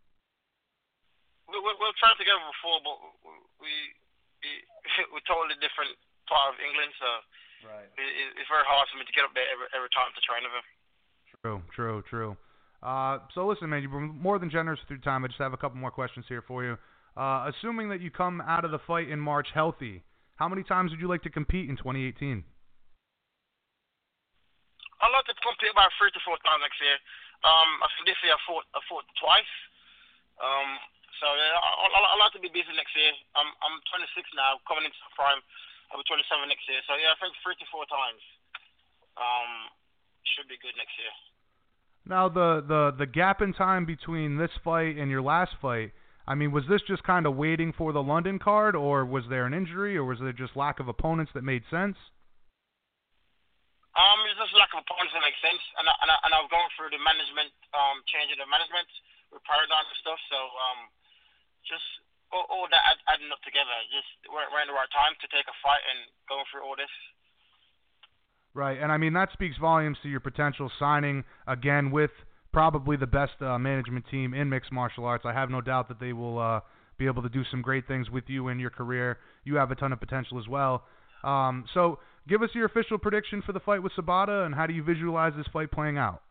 [SPEAKER 3] We we we've trained together before, but we we we're totally different part of England, so.
[SPEAKER 7] Right.
[SPEAKER 3] It, it's very hard for me to get up there every, every time to train with him.
[SPEAKER 7] True, true, true. Uh, so listen, man, you've been more than generous through time. I just have a couple more questions here for you. Uh, assuming that you come out of the fight in March healthy, how many times would you like to compete in twenty eighteen?
[SPEAKER 3] I'd like to compete about three to four times next year. Um, I think this year I fought, I fought twice. Um, so yeah, I, I, I'd like to be busy next year. I'm I'm twenty-six now, coming into prime. I'll be twenty-seven next year, so yeah, I think three to four times um, should be good next year.
[SPEAKER 7] Now, the, the, the gap in time between this fight and your last fight, I mean, was this just kind of waiting for the London card, or was there an injury, or was there just lack of opponents that made sense?
[SPEAKER 3] Um, it's just lack of opponents that make sense, and I, and, I, and I was going through the management, um, changing the management with Paradigm and stuff, so um, just... All, all that add, adding up together, just we're, we're in the right time to take a fight and going through all this.
[SPEAKER 7] Right, and I mean that speaks volumes to your potential signing again with probably the best uh, management team in mixed martial arts. I have no doubt that they will uh, be able to do some great things with you in your career. You have a ton of potential as well. Um, so give us your official prediction for the fight with Sabata, and how do you visualize this fight playing out?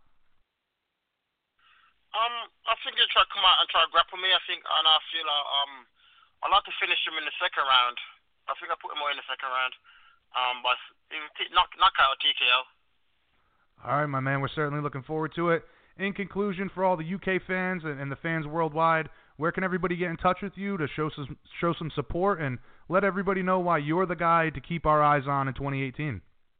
[SPEAKER 3] Um, I think he'll try to come out and try to grapple me. I think, and I feel uh, um, I'd like to finish him in the second round. I think I put him more in the second round. Um, but knock knockout or T K O.
[SPEAKER 7] All right, my man. We're certainly looking forward to it. In conclusion, for all the U K fans and, and the fans worldwide, where can everybody get in touch with you to show some show some support and let everybody know why you're the guy to keep our eyes on in twenty eighteen?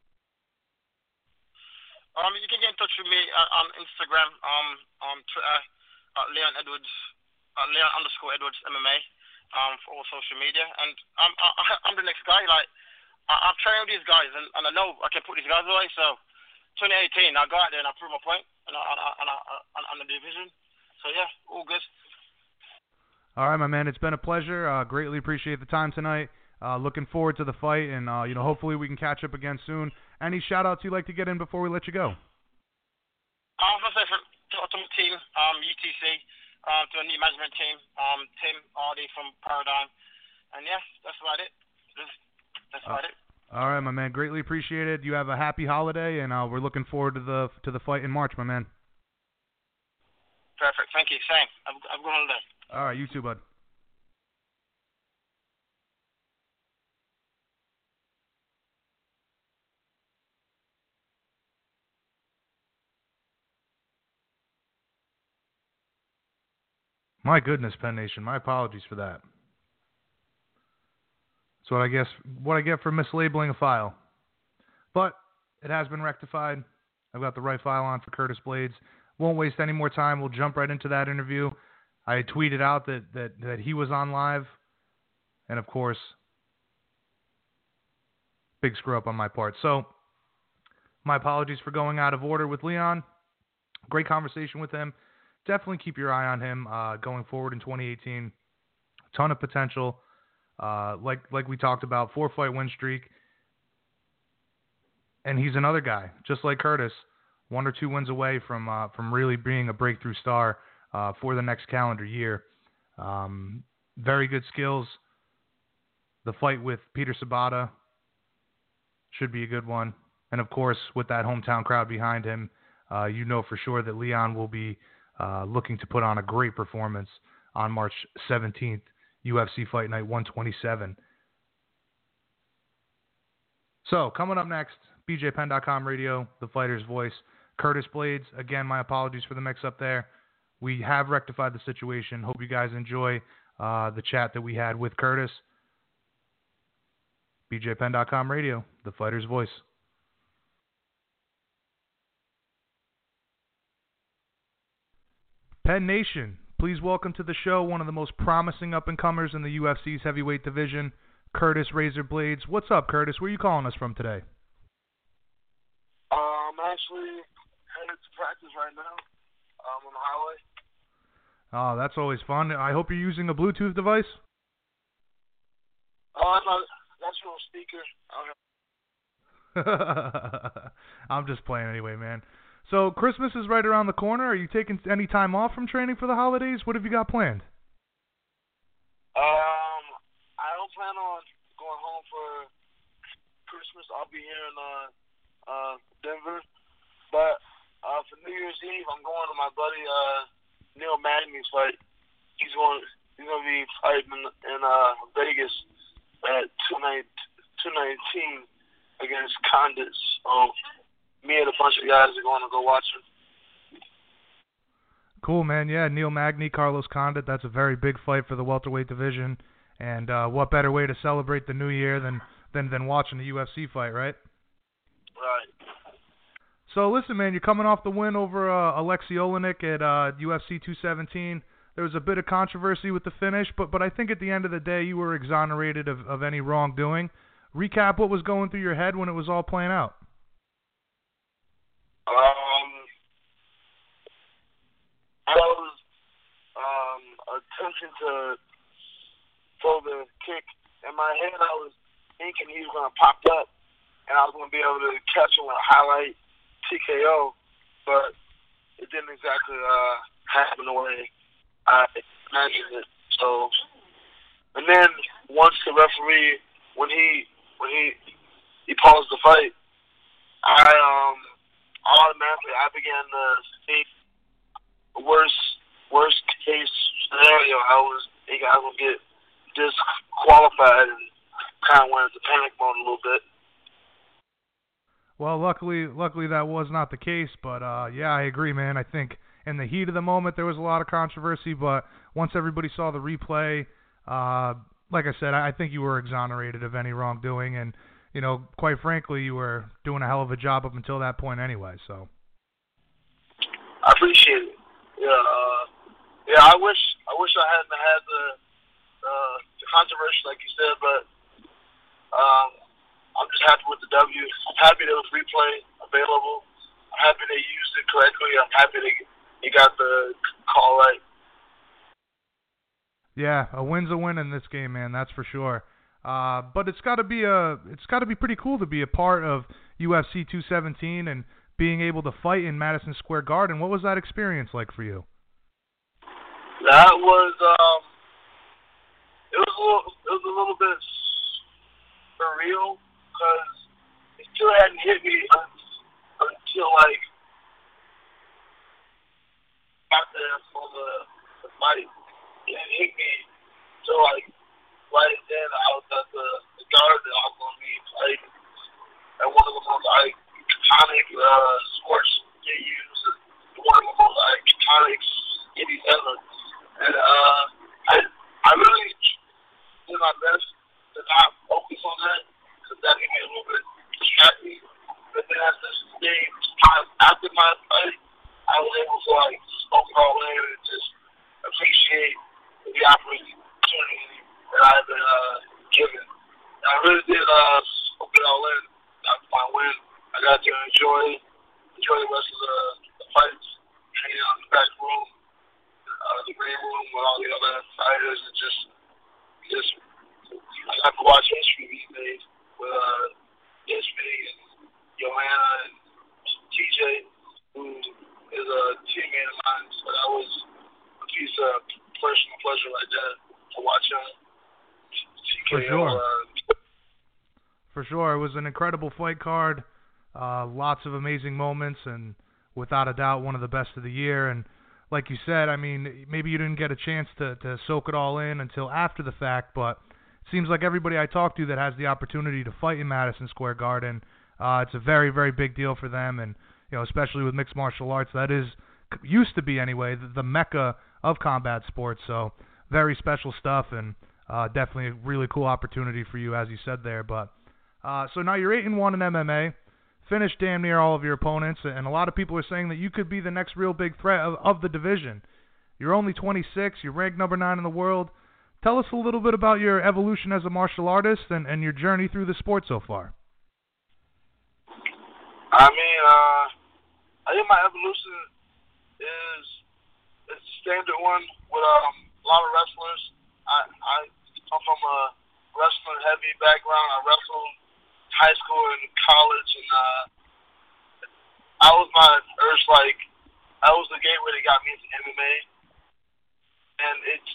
[SPEAKER 3] Um, you can get in touch with me uh, on Instagram, um, on Twitter, at Leon Edwards, uh, Leon underscore Edwards M M A, um, for all social media. And I'm, I, I'm the next guy. Like, I, I've trained these guys, and, and I know I can put these guys away. So, twenty eighteen, I go out there and I prove my point, and I, and I, and I, and on the division. So yeah, all good.
[SPEAKER 7] All right, my man. It's been a pleasure. Uh, greatly appreciate the time tonight. Uh, looking forward to the fight, and uh, you know, hopefully we can catch up again soon. Any shout-outs you'd like to get in before we let you go?
[SPEAKER 3] I was going to say for, to, to my team, um, U T C, um, to a new management team, um, Tim Hardy from Paradigm, and yeah, that's about it. Just, that's about uh, it.
[SPEAKER 7] All right, my man. Greatly appreciated. You have a happy holiday, and uh, we're looking forward to the to the fight in March, my man.
[SPEAKER 3] Perfect. Thank you. Same. Have, have a good holiday.
[SPEAKER 7] All right, you too, bud. My goodness, Penn Nation. My apologies for that. That's what I guess what I get for mislabeling a file. But it has been rectified. I've got the right file on for Curtis Blades. Won't waste any more time. We'll jump right into that interview. I tweeted out that, that, that he was on live. And, of course, big screw up on my part. So, my apologies for going out of order with Leon. Great conversation with him. Definitely keep your eye on him uh, going forward in twenty eighteen. Ton of potential. Uh, like like we talked about, four-fight win streak. And he's another guy, just like Curtis, one or two wins away from uh, from really being a breakthrough star uh, for the next calendar year. Um, very good skills. the fight with Peter Sabata should be a good one. And, of course, with that hometown crowd behind him, uh, you know for sure that Leon will be uh, looking to put on a great performance on March seventeenth, U F C Fight Night one twenty-seven. So, coming up next, B J Penn dot com radio, The Fighter's Voice. Curtis Blades, again, my apologies for the mix-up there. We have rectified the situation. Hope you guys enjoy uh, the chat that we had with Curtis. B J Penn dot com radio, The Fighter's Voice. Penn Nation, please welcome to the show one of the most promising up-and-comers in the U F C's heavyweight division, Curtis Razor Blades. What's up, Curtis? Where are you calling us from today?
[SPEAKER 3] Um, actually headed to practice right now. Um, on the highway.
[SPEAKER 7] Oh, that's always fun. I hope you're using a Bluetooth device.
[SPEAKER 3] Oh, I'm not. That's your speaker.
[SPEAKER 7] I'm just playing anyway, man. So Christmas is right around the corner. Are you taking any time off from training for the holidays? What have you got planned?
[SPEAKER 3] Um, I don't plan on going home for Christmas. I'll be here in uh, uh, Denver. But uh, for New Year's Eve, I'm going to my buddy uh, Neil Magny's fight. He's going. He's going to be fighting in, in uh, Vegas at two nineteen against Condit. So me and a bunch of guys are going to go watch him.
[SPEAKER 7] Cool, man. Yeah, Neil Magny, Carlos Condit. That's a very big fight for the welterweight division. And uh, what better way to celebrate the new year than, than, than watching the U F C fight, right?
[SPEAKER 3] Right.
[SPEAKER 7] So listen, man, you're coming off the win over uh, Alexei Olenek at uh, U F C two seventeen. There was a bit of controversy with the finish, but but I think at the end of the day you were exonerated of, of any wrongdoing. Recap what was going through your head when it was all playing out.
[SPEAKER 3] Um, I was um, attempting to throw the kick. In my head, I was thinking he was going to pop up, and I was going to be able to catch him with a highlight T K O, but it didn't exactly uh, happen the way I imagined it. So, and then once the referee, when he when he he paused the fight, I um automatically I began to think the worst worst case scenario. I was thinking I was gonna get disqualified and kind of went into panic mode a little bit.
[SPEAKER 7] Well, luckily, luckily that was not the case. But uh, yeah, I agree, man. I think in the heat of the moment there was a lot of controversy, but once everybody saw the replay, uh, like I said, I think you were exonerated of any wrongdoing, and you know, quite frankly, you were doing a hell of a job up until that point, anyway. So
[SPEAKER 3] I appreciate it. Yeah, uh, yeah. I wish I wish I hadn't had the uh, the controversy, like you said, but um, I'm just happy with the W. I'm happy there was replay available. I'm happy they used it correctly. I'm happy they they got the call right.
[SPEAKER 7] Yeah, a win's a win in this game, man. That's for sure. Uh, but it's got to be a it's got to be pretty cool to be a part of U F C two seventeen and being able to fight in Madison Square Garden. What was that experience like for you?
[SPEAKER 3] That was um, it was a little, it was a little bit surreal because it still hadn't hit me until like after for the, the fight. It didn't hit me until like right then I was at the, the Garden. I was going to be playing at one of the most like iconic uh, sports venues, one of the most like iconic cities ever. And uh, I I really did my best to not focus on that because that made me a little bit distracted. But then as this game, after my fight, I was able to like smoke it all in and just appreciate the opportunity that I've been uh, given. And I really did uh, smoke it all in after my win. I got to enjoy enjoy the rest of the, the fights, hanging out in the back room, uh, the green room with all the other fighters, and just just I got to watch history these days with uh, History and Joanna and T J, who is a teammate of mine. So that was a piece of personal pleasure like that to watch him. T K O,
[SPEAKER 7] For sure.
[SPEAKER 3] Uh,
[SPEAKER 7] sure. It was an incredible fight card, uh, lots of amazing moments, and without a doubt, one of the best of the year. And like you said, I mean, maybe you didn't get a chance to, to soak it all in until after the fact, but it seems like everybody I talk to that has the opportunity to fight in Madison Square Garden, uh, it's a very, very big deal for them, and you know, especially with mixed martial arts, that is used to be anyway the, the mecca of combat sports. So very special stuff, and uh, definitely a really cool opportunity for you, as you said there. But uh, so now you're eight and one in M M A. Finished damn near all of your opponents, and a lot of people are saying that you could be the next real big threat of, of the division. You're only twenty-six, you're ranked number nine in the world. Tell us a little bit about your evolution as a martial artist and, and your journey through the sport so far.
[SPEAKER 8] I mean, uh, I think my evolution is it's a standard one with um, a lot of wrestlers. I, I come from a wrestling-heavy background. I wrestled high school and college, and uh, I was my first, like, I was the gateway that got me into M M A, and it's,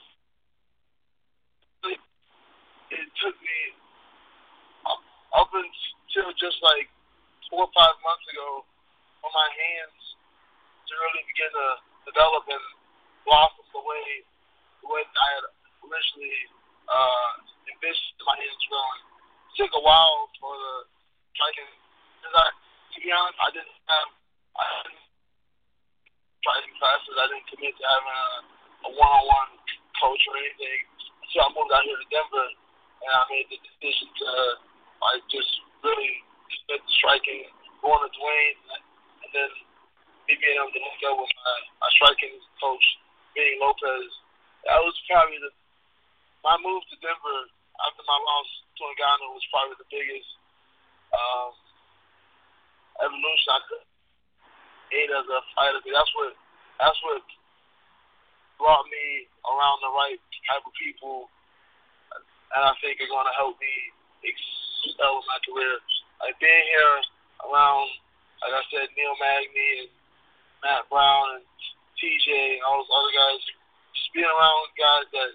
[SPEAKER 8] it, it took me up, up until just, like, four or five months ago for my hands to really begin to develop and blossom the way, the way I had originally uh, envisioned my hands growing. It took a while for the striking, because I, to be honest, I didn't have, I didn't striking classes. I didn't commit to having a, a one-on-one coach or anything until I moved out here to Denver, and I made the decision to, like, just really commit to striking, going to Dwayne, and then me being able to link up with my, my striking coach, Vinny Lopez. That was probably the, my move to Denver after my loss to Ngannou was probably the biggest um, evolution I could aid as a fighter. That's what that's what brought me around the right type of people, and I think are going to help me excel in my career. Like being here around, like I said, Neil Magny and Matt Brown and T J and all those other guys, just being around guys that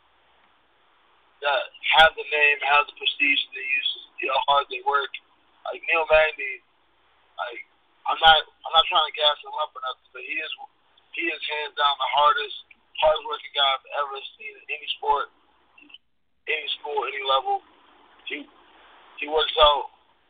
[SPEAKER 8] that have the name, have the prestige, they use, you know, how hard they work. Like Neil Magny, like I'm not, I'm not trying to gas him up or nothing, but he is, he is hands down the hardest, hardest working guy I've ever seen in any sport, any school, any level. He, he works out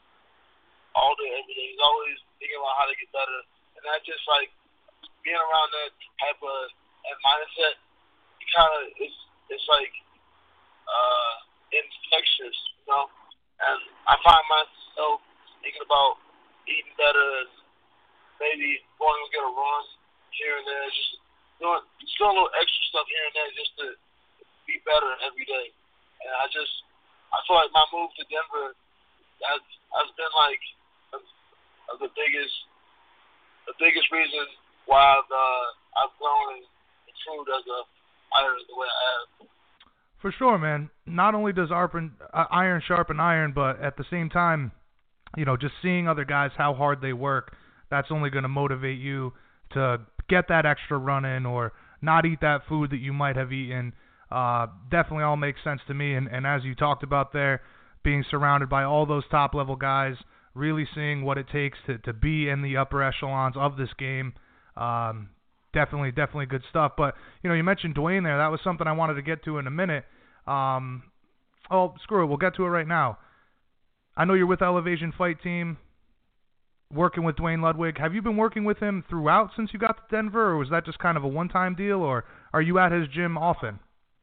[SPEAKER 8] all day, every day. He's always thinking about how to get better, and that just like being around that type of that mindset. It kind of, it's, it's like. Uh, infectious, you know, and I find myself thinking about eating better and maybe going to get a run here and there, just doing, just doing a little extra stuff here and there just to be better every day. And I just, I feel like my move to Denver has, has been like a, a, the biggest, the biggest reason why I've, uh, I've grown and improved as a fighter the way I have.
[SPEAKER 7] For sure, man. Not only does iron, uh, iron sharpen iron, but at the same time, you know, just seeing other guys, how hard they work, that's only going to motivate you to get that extra run in or not eat that food that you might have eaten. Uh, definitely all makes sense to me. And, and as you talked about there, being surrounded by all those top-level guys, really seeing what it takes to, to be in the upper echelons of this game, um, Definitely, definitely good stuff. But, you know, you mentioned Dwayne there. That was something I wanted to get to in a minute. Um, oh, screw it. We'll get to it right now. I know you're with Elevation Fight Team, working with Dwayne Ludwig. Have you been working with him throughout since you got to Denver, or was that just kind of a one-time deal, or are you at his gym often?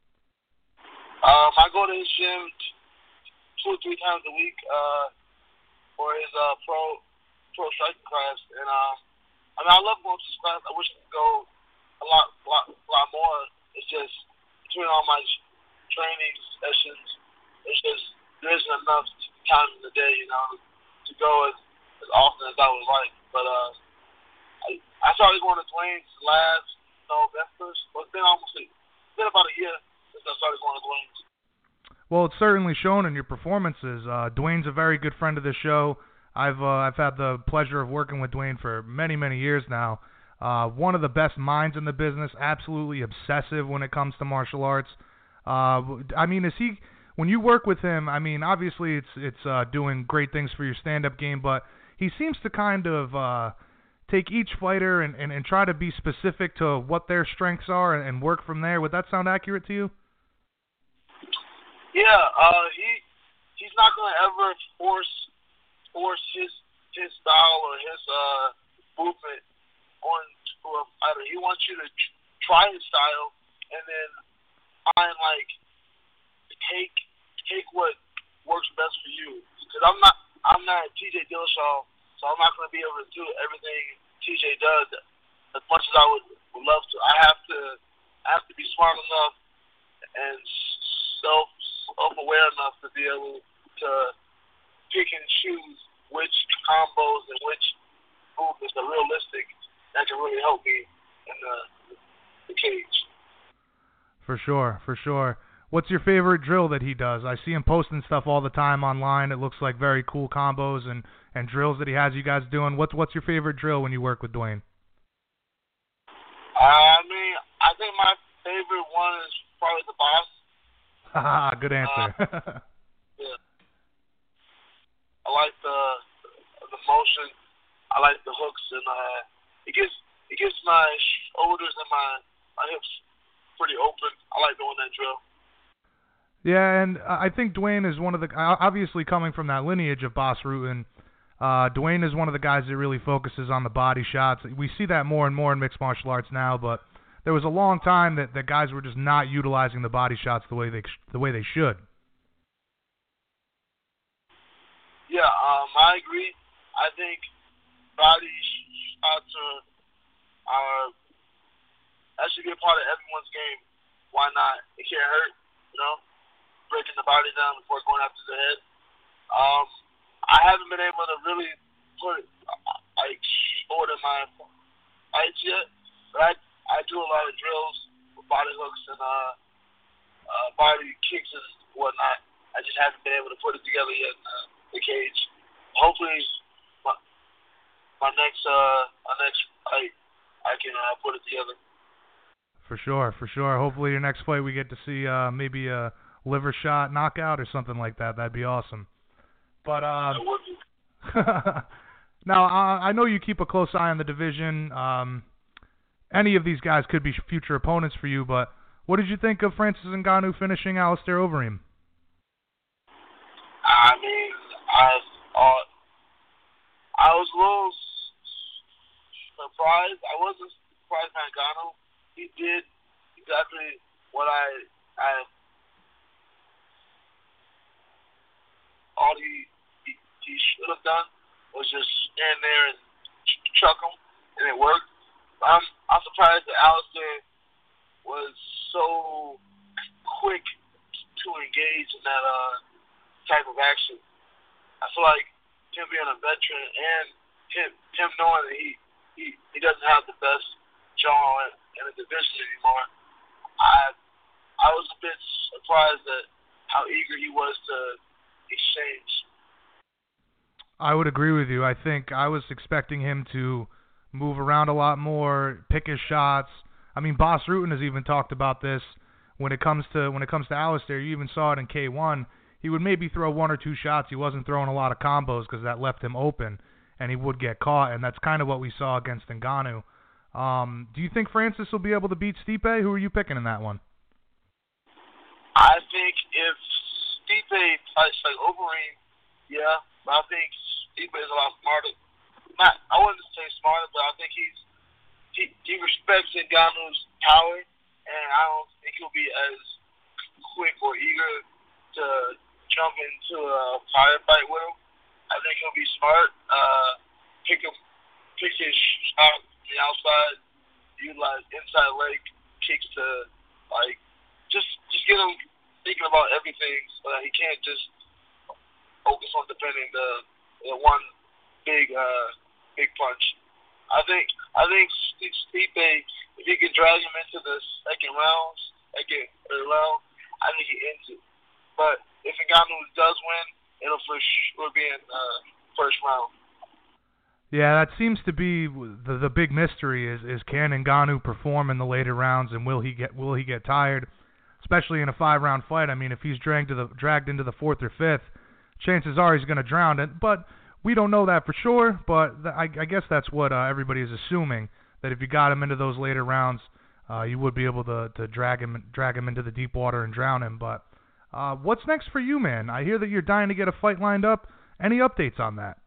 [SPEAKER 8] Um, I go to his gym two or three times a week uh, for his uh, pro pro striking class, and um, I mean, I love going to this class. I wish I could go a lot, lot, lot more. It's just between all my training sessions, it's just there isn't enough time in the day, you know, to go as, as often as I would like. But uh, I, I started going to Dwayne's last November. Well, it's been almost a, it's been about a year since I started going to Dwayne's.
[SPEAKER 7] Well, it's certainly shown in your performances. Uh, Dwayne's a very good friend of the show. I've uh, I've had the pleasure of working with Dwayne for many, many years now. Uh, one of the best minds in the business, absolutely obsessive when it comes to martial arts. Uh, I mean, is he when you work with him, I mean, obviously it's it's uh, doing great things for your stand-up game, but he seems to kind of uh, take each fighter and, and, and try to be specific to what their strengths are and, and work from there. Would that sound accurate to you?
[SPEAKER 8] Yeah, uh, he he's not going to ever force force his his style or his uh, movement on to a fighter. He wants you to tr- try his style and then find like take take what works best for you. Because I'm not I'm not T J Dillashaw, so I'm not going to be able to do everything T J does as much as I would, would love to. I have to I have to be smart enough and self self aware enough to be able to pick and choose which combos and which movements are realistic that can really help me in the, the cage.
[SPEAKER 7] For sure, for sure. What's your favorite drill that he does? I see him posting stuff all the time online. It looks like very cool combos and, and drills that he has you guys doing. What's what's your favorite drill when you work with Dwayne?
[SPEAKER 8] I mean, I think my favorite one is probably the boss.
[SPEAKER 7] Haha, good answer.
[SPEAKER 8] Uh, yeah. I like the the motion. I like the hooks, and uh, it gets it gets my shoulders and my my hips pretty open. I like doing that drill.
[SPEAKER 7] Yeah, and I think Dwayne is one of the, obviously coming from that lineage of Bas Rutten, uh, Dwayne is one of the guys that really focuses on the body shots. We see that more and more in mixed martial arts now, but there was a long time that, that guys were just not utilizing the body shots the way they the way they should.
[SPEAKER 8] Yeah, um, I agree. I think body shots are, are that should be a part of everyone's game. Why not? It can't hurt, you know. Breaking the body down before going after the head. Um, I haven't been able to really put like order my fights yet, but I I do a lot of drills with body hooks and uh, uh body kicks and whatnot. I just haven't been able to put it together yet in uh, the cage. Hopefully, my my next uh my next fight I can uh, put it together.
[SPEAKER 7] For sure, for sure. Hopefully, your next fight we get to see uh maybe a liver shot knockout or something like that. That'd be awesome. But uh, now uh, I know you keep a close eye on the division. Um, any of these guys could be future opponents for you. But what did you think of Francis Ngannou finishing Alistair Overeem?
[SPEAKER 8] I mean, I thought I was a little surprised. I wasn't surprised by Ngannou. He did exactly what I I. All he, he he should have done was just stand there and ch- chuck him, and it worked. But I'm I'm surprised that Alistair was so quick to engage in that uh, type of action. I feel like him being a veteran and him him knowing that he he, he doesn't have the best jaw in, in the division anymore. I I was a bit surprised at how eager he was to exchange.
[SPEAKER 7] I would agree with you. I think I was expecting him to move around a lot more, pick his shots. I mean, Bas Rutten has even talked about this when it comes to when it comes to Alistair. You even saw it in K one. He would maybe throw one or two shots. He wasn't throwing a lot of combos because that left him open, and he would get caught. And that's kind of what we saw against Ngannou. Um, do you think Francis will be able to beat Stipe? Who are you picking in that one?
[SPEAKER 8] I think if Stipe fights like Overeem, yeah, but I think Stipe is a lot smarter. Not, I wouldn't say smarter, but I think he's he, he respects Ngannou's power, and I don't think he'll be as quick or eager to jump into a firefight with him. I think he'll be smart, uh, pick him, pick his shot from the outside, utilize inside leg kicks to like just just get him thinking about everything so that he can't just focus on defending the, the one big uh, big punch. I think I think Stipe, if he can drag him into the second round, second third round, I think he ends it. But if Ngannou does win, it'll for sure be in uh, first round.
[SPEAKER 7] Yeah, that seems to be the the big mystery is is can Ngannou perform in the later rounds, and will he get will he get tired? especially in a five-round fight. I mean, if he's dragged to the dragged into the fourth or fifth, chances are he's going to drown it. But we don't know that for sure. But th- I, I guess that's what uh, everybody is assuming, that if you got him into those later rounds, uh, you would be able to to drag him drag him into the deep water and drown him. But uh, what's next for you, man? I hear that you're dying to get a fight lined up. Any updates on that?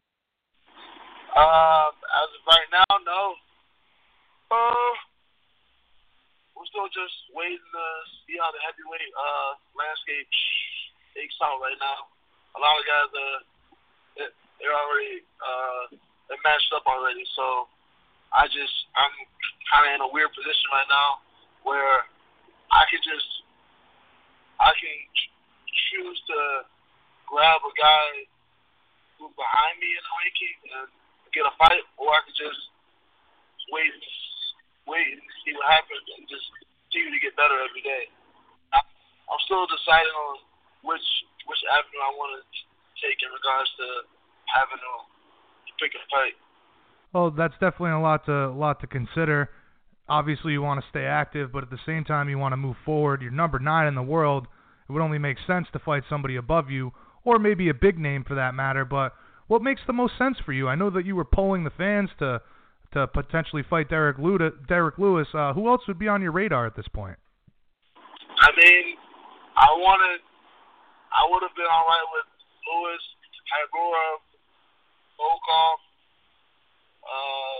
[SPEAKER 8] Um, as of right now, no. Uh, we're still just waiting to see how the heavyweight uh, landscape shakes out right now. A lot of guys, uh, they're already uh, they're matched up already. So I just I'm kind of in a weird position right now where I can just I can choose to grab a guy who's behind me in the ranking and get a fight, or I could just wait, wait and see what happens and just continue to get better every day. I, I'm still deciding on which which avenue I want to take in regards to having to, to pick a fight.
[SPEAKER 7] Well, that's definitely a lot to a lot to consider. Obviously, you want to stay active, but at the same time, you want to move forward. You're number nine in the world. It would only make sense to fight somebody above you, or maybe a big name for that matter. But what makes the most sense for you? I know that you were polling the fans to to potentially fight Derek Lewis. Derek Lewis. Uh, who else would be on your radar at this point?
[SPEAKER 8] I mean, I wanted, I would have been all right with Lewis, Tybura, Volkov. Uh,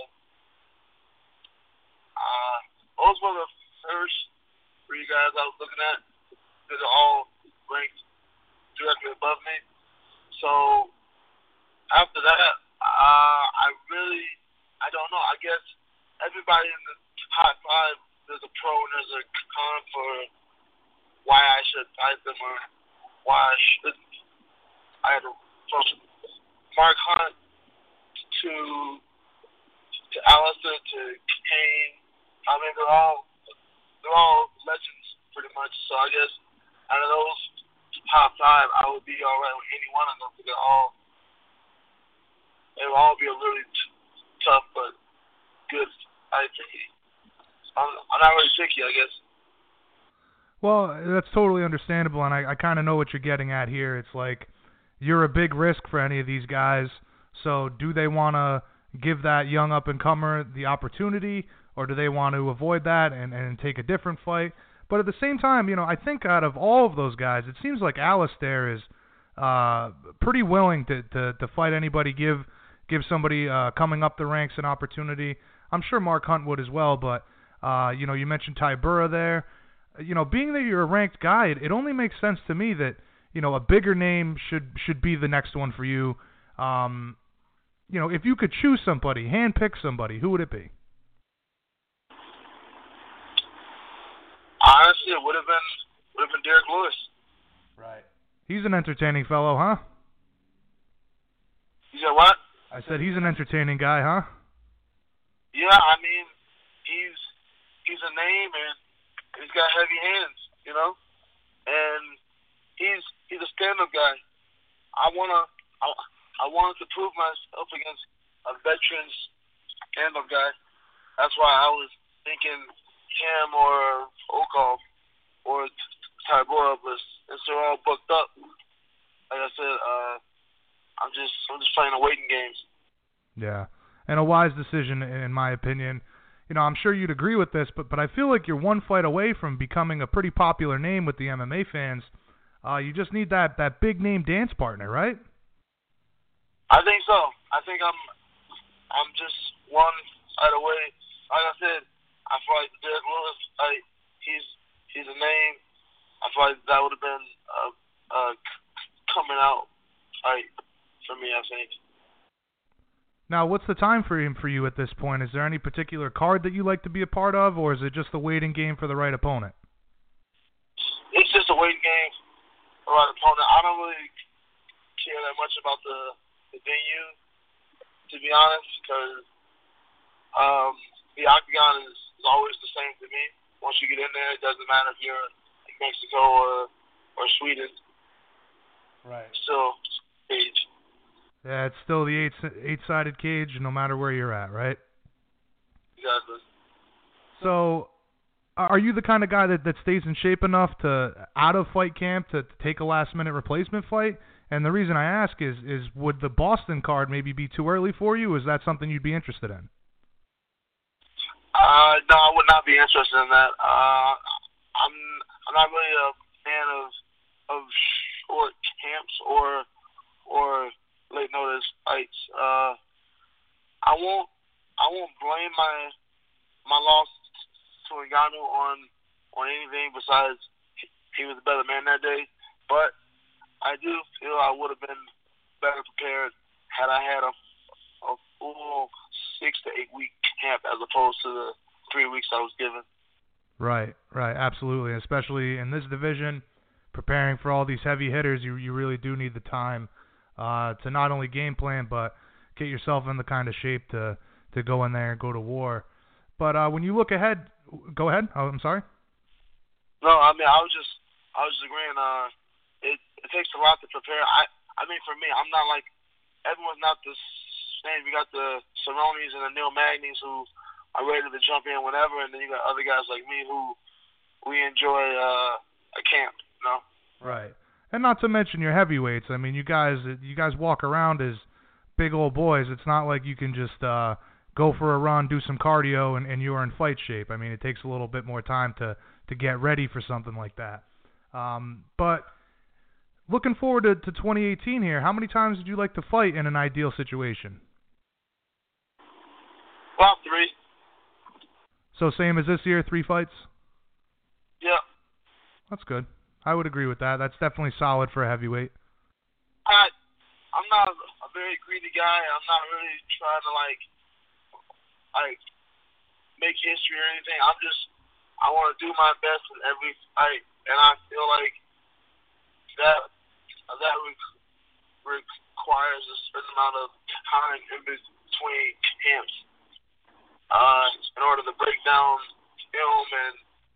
[SPEAKER 8] uh, those were the first three guys I was looking at. They're all ranked directly above me. So after that, uh, I really, I don't know. I guess everybody in the top five, there's a pro and there's a con for why I should fight them or why I shouldn't. I had a, from Mark Hunt to to Alistair to Kane. I mean, they're all they're all legends pretty much. So I guess out of those top five, I would be all right with any one of them because they're all. It will all be a really t- tough but good fight for me. I'm, I'm not really picky, I guess.
[SPEAKER 7] Well, that's totally understandable, and I, I kind of know what you're getting at here. It's like you're a big risk for any of these guys, so do they want to give that young up-and-comer the opportunity, or do they want to avoid that and, and take a different fight? But at the same time, you know, I think out of all of those guys, it seems like Alistair is uh, pretty willing to, to, to fight anybody, give give somebody uh, coming up the ranks an opportunity. I'm sure Mark Hunt would as well, but, uh, you know, you mentioned Tybura there. You know, being that you're a ranked guy, it, it only makes sense to me that, you know, a bigger name should should be the next one for you. Um, you know, if you could choose somebody, handpick somebody, who would it be?
[SPEAKER 8] Honestly, it would have been would have been Derek Lewis.
[SPEAKER 7] Right. He's an entertaining fellow, huh?
[SPEAKER 8] You said what?
[SPEAKER 7] I said he's an entertaining guy, huh?
[SPEAKER 8] Yeah, I mean, he's he's a name and he's got heavy hands, you know, and he's he's a stand-up guy. I wanna I, I wanted to prove myself against a veteran stand-up guy. That's why I was thinking him or Volkov or Tybura, but since they're all booked up, like I said, uh, I'm just I'm just playing a waiting game.
[SPEAKER 7] Yeah, and a wise decision in my opinion. You know, I'm sure you'd agree with this, but but I feel like you're one fight away from becoming a pretty popular name with the M M A fans. Uh, you just need that, that big name dance partner, right?
[SPEAKER 8] I think so. I think I'm I'm just one fight away. Like I said, I feel like Derek Lewis, like, he's he's a name. I feel like that would have been a, a coming out fight for me, I think.
[SPEAKER 7] Now, what's the time frame for you at this point? Is there any particular card that you like to be a part of, or is it just the waiting game for the right opponent?
[SPEAKER 8] It's just a waiting game for the right opponent. I don't really care that much about the, the venue, to be honest, because um, the octagon is, is always the same to me. Once you get in there, it doesn't matter if you're in Mexico or or Sweden.
[SPEAKER 7] Right.
[SPEAKER 8] Still, cage.
[SPEAKER 7] Yeah, it's still the eight eight-sided cage, no matter where you're at, right?
[SPEAKER 8] Exactly.
[SPEAKER 7] So, are you the kind of guy that, that stays in shape enough to, out of fight camp, to, to take a last-minute replacement fight? And the reason I ask is, is would the Boston card maybe be too early for you? Is that something you'd be interested in?
[SPEAKER 8] Uh, no, I would not be interested in that. Uh, I'm I'm not really a fan of of short camps or or late notice fights. Uh, I won't I won't blame my my loss to Ngannou on on anything besides he was a better man that day, but I do feel I would have been better prepared had I had a, a full six to eight week camp as opposed to the three weeks I was given.
[SPEAKER 7] Right, right, absolutely. Especially in this division, preparing for all these heavy hitters, you you really do need the time uh, to not only game plan but get yourself in the kind of shape to to go in there and go to war. But uh, when you look ahead, go ahead. Oh, I'm sorry.
[SPEAKER 8] No, I mean I was just I was just agreeing. Uh, it it takes a lot to prepare. I I mean for me, I'm not like everyone's not the same. You got the Cerrones and the Neil Magnies who are ready to jump in whenever, and then you got other guys like me who we enjoy uh, a camp. You know.
[SPEAKER 7] Right, and not to mention your heavyweights. I mean, you guys you guys walk around as big old boys. It's not like you can just uh, go for a run, do some cardio, and, and you're in fight shape. I mean, it takes a little bit more time to, to get ready for something like that. Um, but looking forward to, to twenty eighteen here, how many times would you like to fight in an ideal situation?
[SPEAKER 8] About three.
[SPEAKER 7] So same as this year, three fights?
[SPEAKER 8] Yeah.
[SPEAKER 7] That's good. I would agree with that. That's definitely solid for a heavyweight.
[SPEAKER 8] I, I'm not a very greedy guy. I'm not really trying to, like, like make history or anything. I'm just, I want to do my best in every fight, and I feel like that that re- requires a certain amount of time in between camps uh, in order to break down film and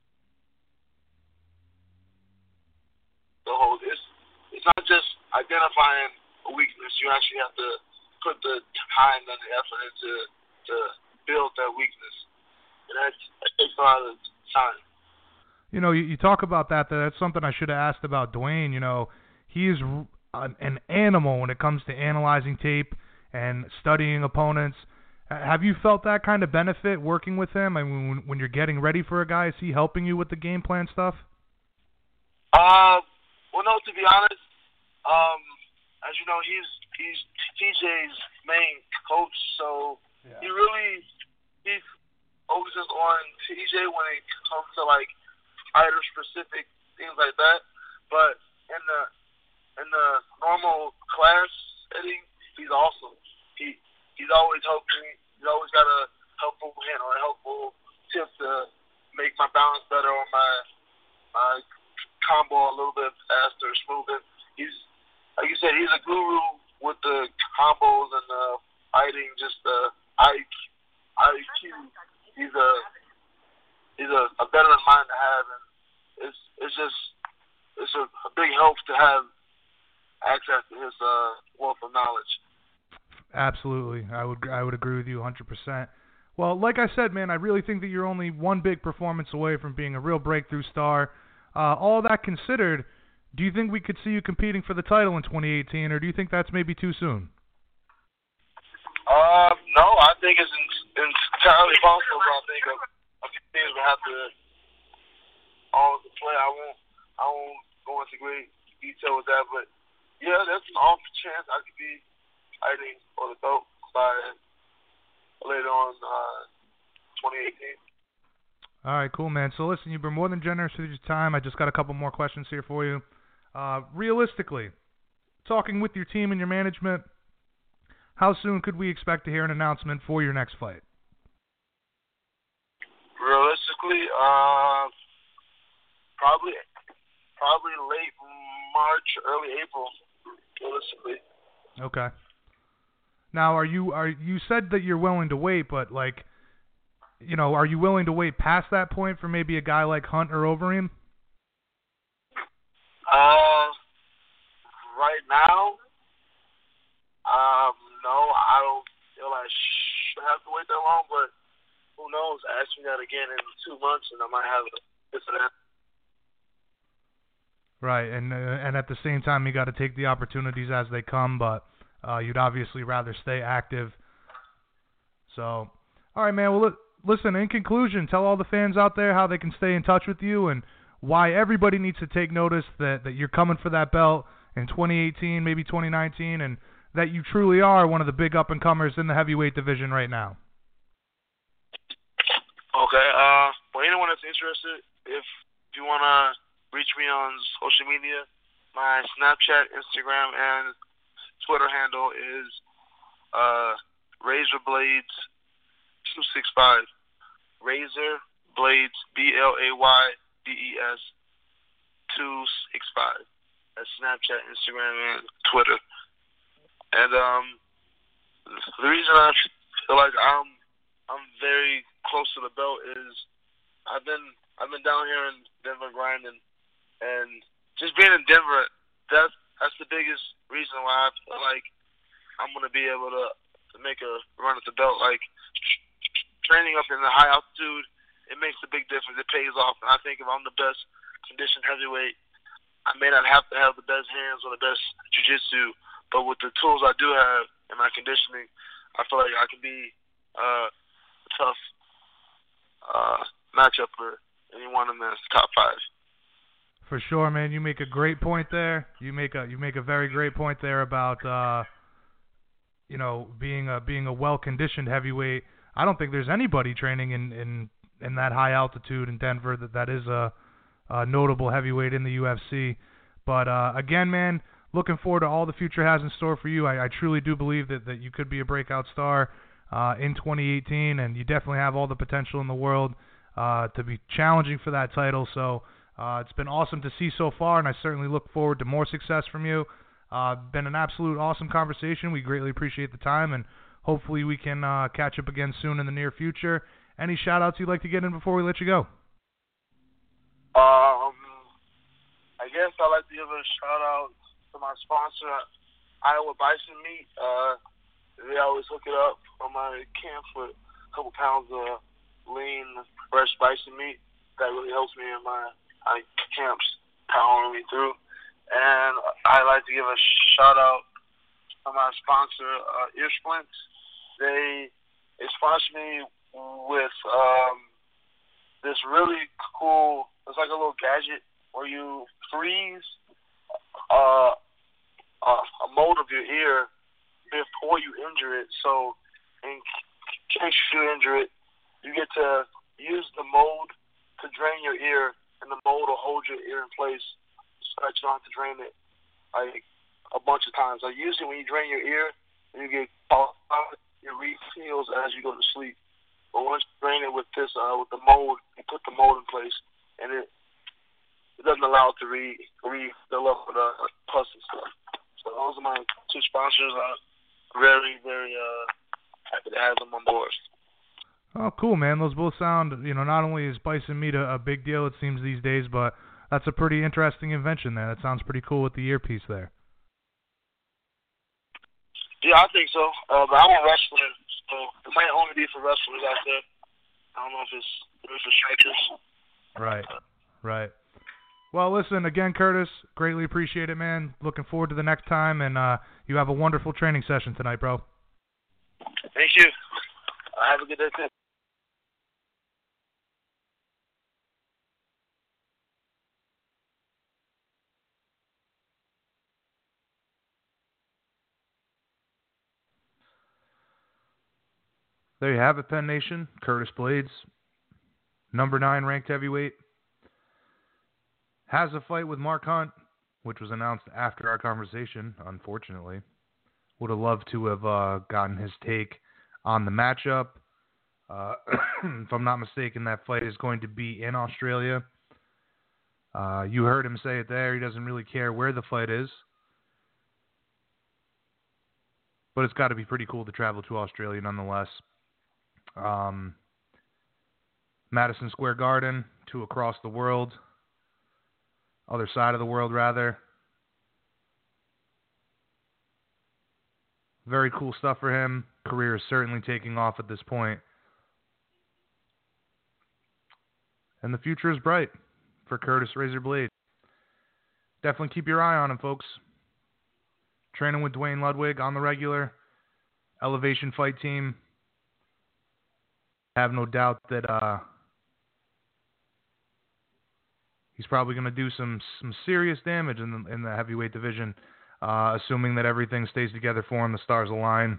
[SPEAKER 8] the whole. It's it's not just identifying a weakness. You actually have to put the time and the effort into to build that weakness, and that, that takes a lot of time.
[SPEAKER 7] You know, you, you talk about that. That's something I should have asked about Duane. You know, he is an, an animal when it comes to analyzing tape and studying opponents. Have you felt that kind of benefit working with him? I mean, when, when you're getting ready for a guy, is he helping you with the game plan stuff?
[SPEAKER 8] Uh, well, no. To be honest, um, as you know, he's he's T J's main coach, so yeah. he really he focuses on T J when it comes to like fighter specific things like that. But in the in the normal class setting, he's awesome. He he's always helping me. He's always got a helpful hint or a helpful tip to make my balance better or my my combo a little bit faster, smoother. He's like you said, he's a guru with the combos and the fighting, just the I Q. He's a he's a, a better mind to have, and it's it's just it's a, a big help to have access to his uh, wealth of knowledge.
[SPEAKER 7] Absolutely, I would I would agree with you one hundred percent. Well, like I said, man, I really think that you're only one big performance away from being a real breakthrough star. Uh, all that considered, do you think we could see you competing for the title in twenty eighteen, or do you think that's maybe too soon?
[SPEAKER 8] Uh, no, I think it's entirely possible. I think a, a few things will have to all play. I won't I won't go into great detail with that, but yeah, there's an off chance I could be fighting for the belt by later on uh, twenty eighteen.
[SPEAKER 7] All right, cool, man. So listen, you've been more than generous with your time. I just got a couple more questions here for you. Uh, realistically, talking with your team and your management, how soon could we expect to hear an announcement for your next fight?
[SPEAKER 8] Realistically, uh, probably probably late March, early April. Realistically.
[SPEAKER 7] Okay. Now, are you are you said that you're willing to wait, but like, you know, are you willing to wait past that point for maybe a guy like Hunt or Overeem?
[SPEAKER 8] Uh, right now, um, no, I don't feel I should have to wait that long, but who knows? Ask me that again in two months, and I might have a different answer.
[SPEAKER 7] Right, and uh, and at the same time, you got to take the opportunities as they come, but uh, you'd obviously rather stay active. So, all right, man. Well, li- listen. In conclusion, tell all the fans out there how they can stay in touch with you and why everybody needs to take notice that, that you're coming for that belt in twenty eighteen, maybe twenty nineteen, and that you truly are one of the big up-and-comers in the heavyweight division right now.
[SPEAKER 8] Okay. Uh, for anyone that's interested, if you want to reach me on social media, my Snapchat, Instagram, and Twitter handle is uh, Razor Blades two six five. Razor Blades, B L A Y D E S two six five. That's Snapchat, Instagram, and Twitter. And um, the reason I feel like I'm I'm very close to the belt is I've been I've been down here in Denver grinding, and just being in Denver, that's that's the biggest reason why I feel like I'm gonna be able to, to make a run at the belt. Like training up in the high altitude, it makes a big difference. It pays off, and I think if I'm the best conditioned heavyweight, I may not have to have the best hands or the best jiu-jitsu, but with the tools I do have in my conditioning, I feel like I can be uh, a tough uh, matchup for anyone in the top five.
[SPEAKER 7] For sure, man. You make a great point there. You make a you make a very great point there about uh, you know being a being a well-conditioned heavyweight. I don't think there's anybody training in, in, in that high altitude in Denver that that is a, a notable heavyweight in the U F C. But uh, again, man, looking forward to all the future has in store for you. I, I truly do believe that, that you could be a breakout star uh, in twenty eighteen, and you definitely have all the potential in the world uh, to be challenging for that title. So uh, it's been awesome to see so far, and I certainly look forward to more success from you. Uh, been an absolute awesome conversation. We greatly appreciate the time, and hopefully we can uh, catch up again soon in the near future. Any shout-outs you'd like to get in before we let you go?
[SPEAKER 8] Um, I guess I'd like to give a shout-out to my sponsor, Iowa Bison Meat. Uh, they always hook it up on my camp with a couple pounds of lean, fresh bison meat. That really helps me in my, my camps, powering me through. And I'd like to give a shout-out to my sponsor, uh, Ear Splints. They, they sponsor me with um, this really cool, it's like a little gadget where you freeze uh, a, a mold of your ear before you injure it. So in case you injure it, you get to use the mold to drain your ear, and the mold will hold your ear in place so that you don't have to drain it like a bunch of times. Like usually when you drain your ear, you get caught out, it refills as you go to sleep. But once you drain it with this, uh, with the mold, you put the mold in place, and it it doesn't allow it to re refill up with uh, pus and stuff. So those are my two sponsors. I'm very, very uh, happy to have them on board.
[SPEAKER 7] Oh, cool, man. Those both sound, you know, not only is bison meat a, a big deal, it seems these days, but that's a pretty interesting invention there. That sounds pretty cool with the earpiece there.
[SPEAKER 8] Yeah, I think so. Uh, but I'm a wrestler, so it might only be for wrestlers out there. I don't know if it's, if it's for strikers.
[SPEAKER 7] Right, right. Well, listen, again, Curtis, greatly appreciate it, man. Looking forward to the next time, and uh, you have a wonderful training session tonight, bro.
[SPEAKER 8] Thank you. Uh, have a good day, too.
[SPEAKER 7] There you have it, Penn Nation. Curtis Blades, number nine ranked heavyweight, has a fight with Mark Hunt, which was announced after our conversation, unfortunately. Would have loved to have uh, gotten his take on the matchup. Uh, if I'm not mistaken, that fight is going to be in Australia. Uh, you heard him say it there. He doesn't really care where the fight is. But it's got to be pretty cool to travel to Australia nonetheless. Um, Madison Square Garden to across the world. Other side of the world, rather. Very cool stuff for him. Career is certainly taking off at this point. and the future is bright for Curtis Razor Blaydes. Definitely keep your eye on him, folks. Training with Duane Ludwig on the regular. Elevation Fight Team. Have no doubt that uh, he's probably going to do some some serious damage in the in the heavyweight division, uh, assuming that everything stays together for him, the stars align.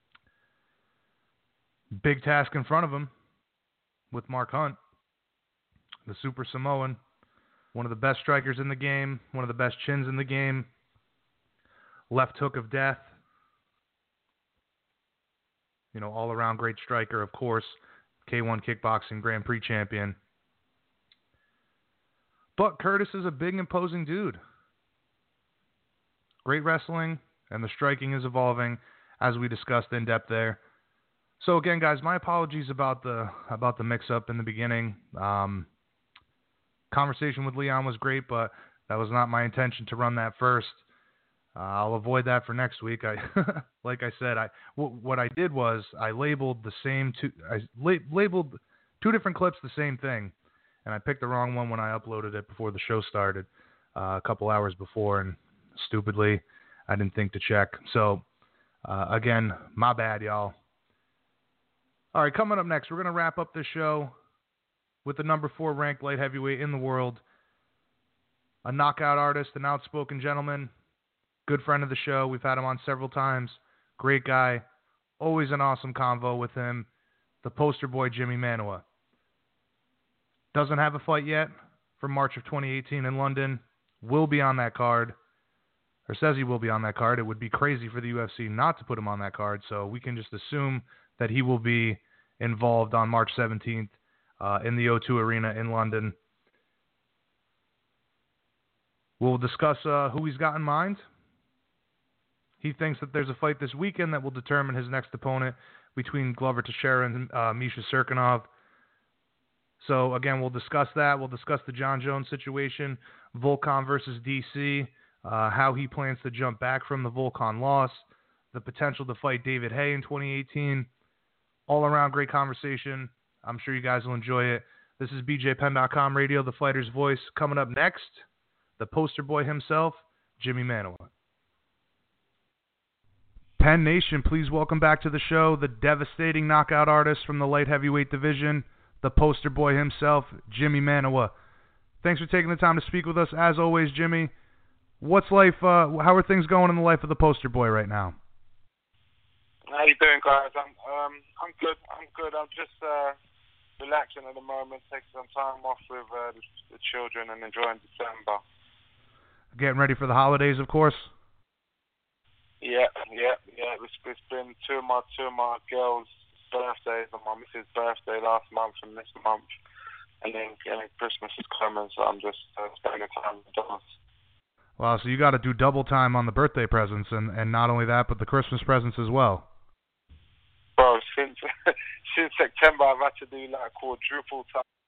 [SPEAKER 7] Big task in front of him with Mark Hunt, the Super Samoan, one of the best strikers in the game, one of the best chins in the game, left hook of death, you know, all-around great striker, of course, K one Kickboxing Grand Prix champion. But Curtis is a big, imposing dude. Great wrestling, and the striking is evolving, as we discussed in depth there. So again, guys, my apologies about the about the mix-up in the beginning. Um, conversation with Leon was great, but that was not my intention to run that first. Uh, I'll avoid that for next week. I, like I said, I w- what I did was I labeled the same two. I la- labeled two different clips the same thing, and I picked the wrong one when I uploaded it before the show started uh, a couple hours before, and stupidly I didn't think to check. So uh, again, my bad, y'all. All right, coming up next, we're going to wrap up this show with the number four ranked light heavyweight in the world, a knockout artist, an outspoken gentleman, good friend of the show. We've had him on several times. Great guy. Always an awesome convo with him. The poster boy, Jimmy Manuwa. Doesn't have a fight yet for March of twenty eighteen in London. Will be on that card, or says he will be on that card. It would be crazy for the U F C not to put him on that card, so we can just assume that he will be involved on March seventeenth uh, in the O two Arena in London. We'll discuss uh, who he's got in mind. He thinks that there's a fight this weekend that will determine his next opponent between Glover Teixeira and uh, Misha Cirkunov. So, again, we'll discuss that. We'll discuss the John Jones situation, Volkan versus D C, uh, how he plans to jump back from the Volkan loss, the potential to fight David Haye in twenty eighteen. All around great conversation. I'm sure you guys will enjoy it. This is B J Penn dot com Radio, the fighter's voice. Coming up next, the poster boy himself, Jimmy Manuwa. Penn Nation, please welcome back to the show the devastating knockout artist from the light heavyweight division, the poster boy himself, Jimmy Manuwa. Thanks for taking the time to speak with us. As always, Jimmy, what's life? Uh, how are things going in the life of the poster boy right now?
[SPEAKER 8] How you doing, guys? I'm um I'm good. I'm good. I'm just uh, relaxing at the moment, taking some time off with uh, the, the children and enjoying December.
[SPEAKER 7] Getting ready for the holidays, of course.
[SPEAKER 8] Yeah, yeah, yeah. It's, it's been two of my two of my girls' birthdays and my missus' birthday last month and this month, and then, and then Christmas is coming, so I'm just uh, spending time with them.
[SPEAKER 7] Wow, so you got to do double time on the birthday presents, and, and not only that, but the Christmas presents as well.
[SPEAKER 8] Bro, since since September, I've had to do like quadruple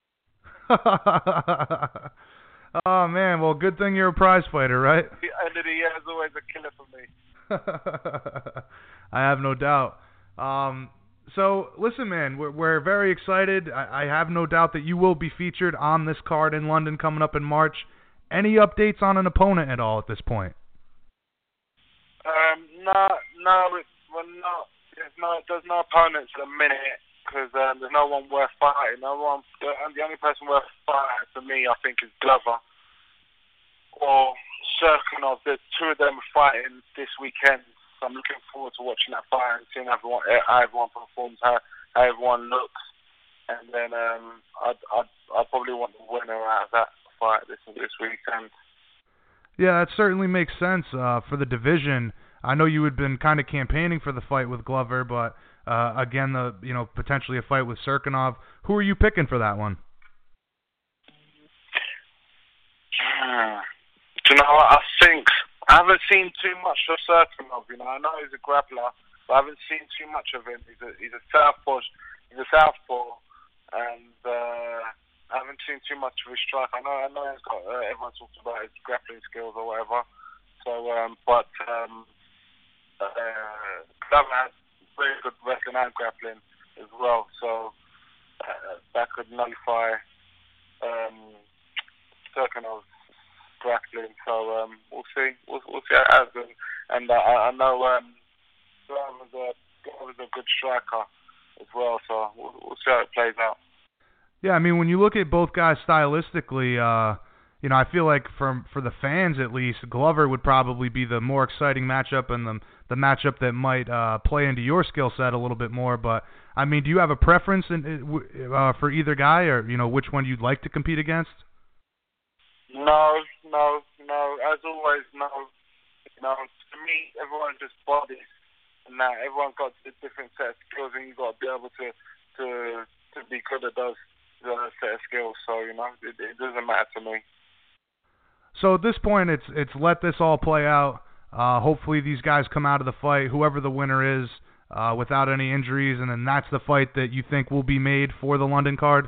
[SPEAKER 8] time.
[SPEAKER 7] Oh, man. Well, good thing you're a prize fighter, right?
[SPEAKER 8] The end of the year is always a killer for me.
[SPEAKER 7] I have no doubt. Um, so, listen, man, we're, we're very excited. I, I have no doubt that you will be featured on this card in London coming up in March. Any updates on an opponent at all at this point?
[SPEAKER 8] Um, no, no, it's, we're not. There's no, there's no opponents at the minute because um, there's no one worth fighting. No one, the, the only person worth fighting for me, I think, is Glover or Cirkunov. The two of them are fighting this weekend. So I'm looking forward to watching that fight and seeing everyone, how everyone performs, how, how everyone looks, and then um, I'd, I'd, I'd probably want the winner out of that fight this this weekend.
[SPEAKER 7] Yeah, that certainly makes sense uh, for the division. I know you had been kind of campaigning for the fight with Glover, but uh, again, the you know potentially a fight with Cirkunov. Who are you picking for that one?
[SPEAKER 8] Hmm. Do you know what? I think I haven't seen too much of Cirkunov. You know, I know he's a grappler, but I haven't seen too much of him. He's a he's a southpaw. He's a southpaw, and uh, I haven't seen too much of his strike. I know I know he's got uh, everyone talks about his grappling skills or whatever. So, um, but um, uh, Glover has very good wrestling and grappling as well. So uh, that could nullify um, Turkanov grappling. So um, we'll see. We'll, we'll see how it happens. And uh, I, I know um, Glover's a, Glover's a good striker as well. So we'll, we'll see how it plays out.
[SPEAKER 7] Yeah, I mean, when you look at both guys stylistically, uh, you know, I feel like for for the fans at least, Glover would probably be the more exciting matchup and the the matchup that might uh, play into your skill set a little bit more. But I mean, do you have a preference in, uh, for either guy, or you know, which one you'd like to compete against?
[SPEAKER 8] No, no, no. As always, no. You know, to me, everyone's just bodies, and that everyone's got a different set of skills, and you've got to be able to to to be good at those uh, set of skills. So you know, it, it doesn't matter to me.
[SPEAKER 7] So at this point, it's it's let this all play out. Uh, hopefully, these guys come out of the fight, whoever the winner is, uh, without any injuries, and then that's the fight that you think will be made for the London card.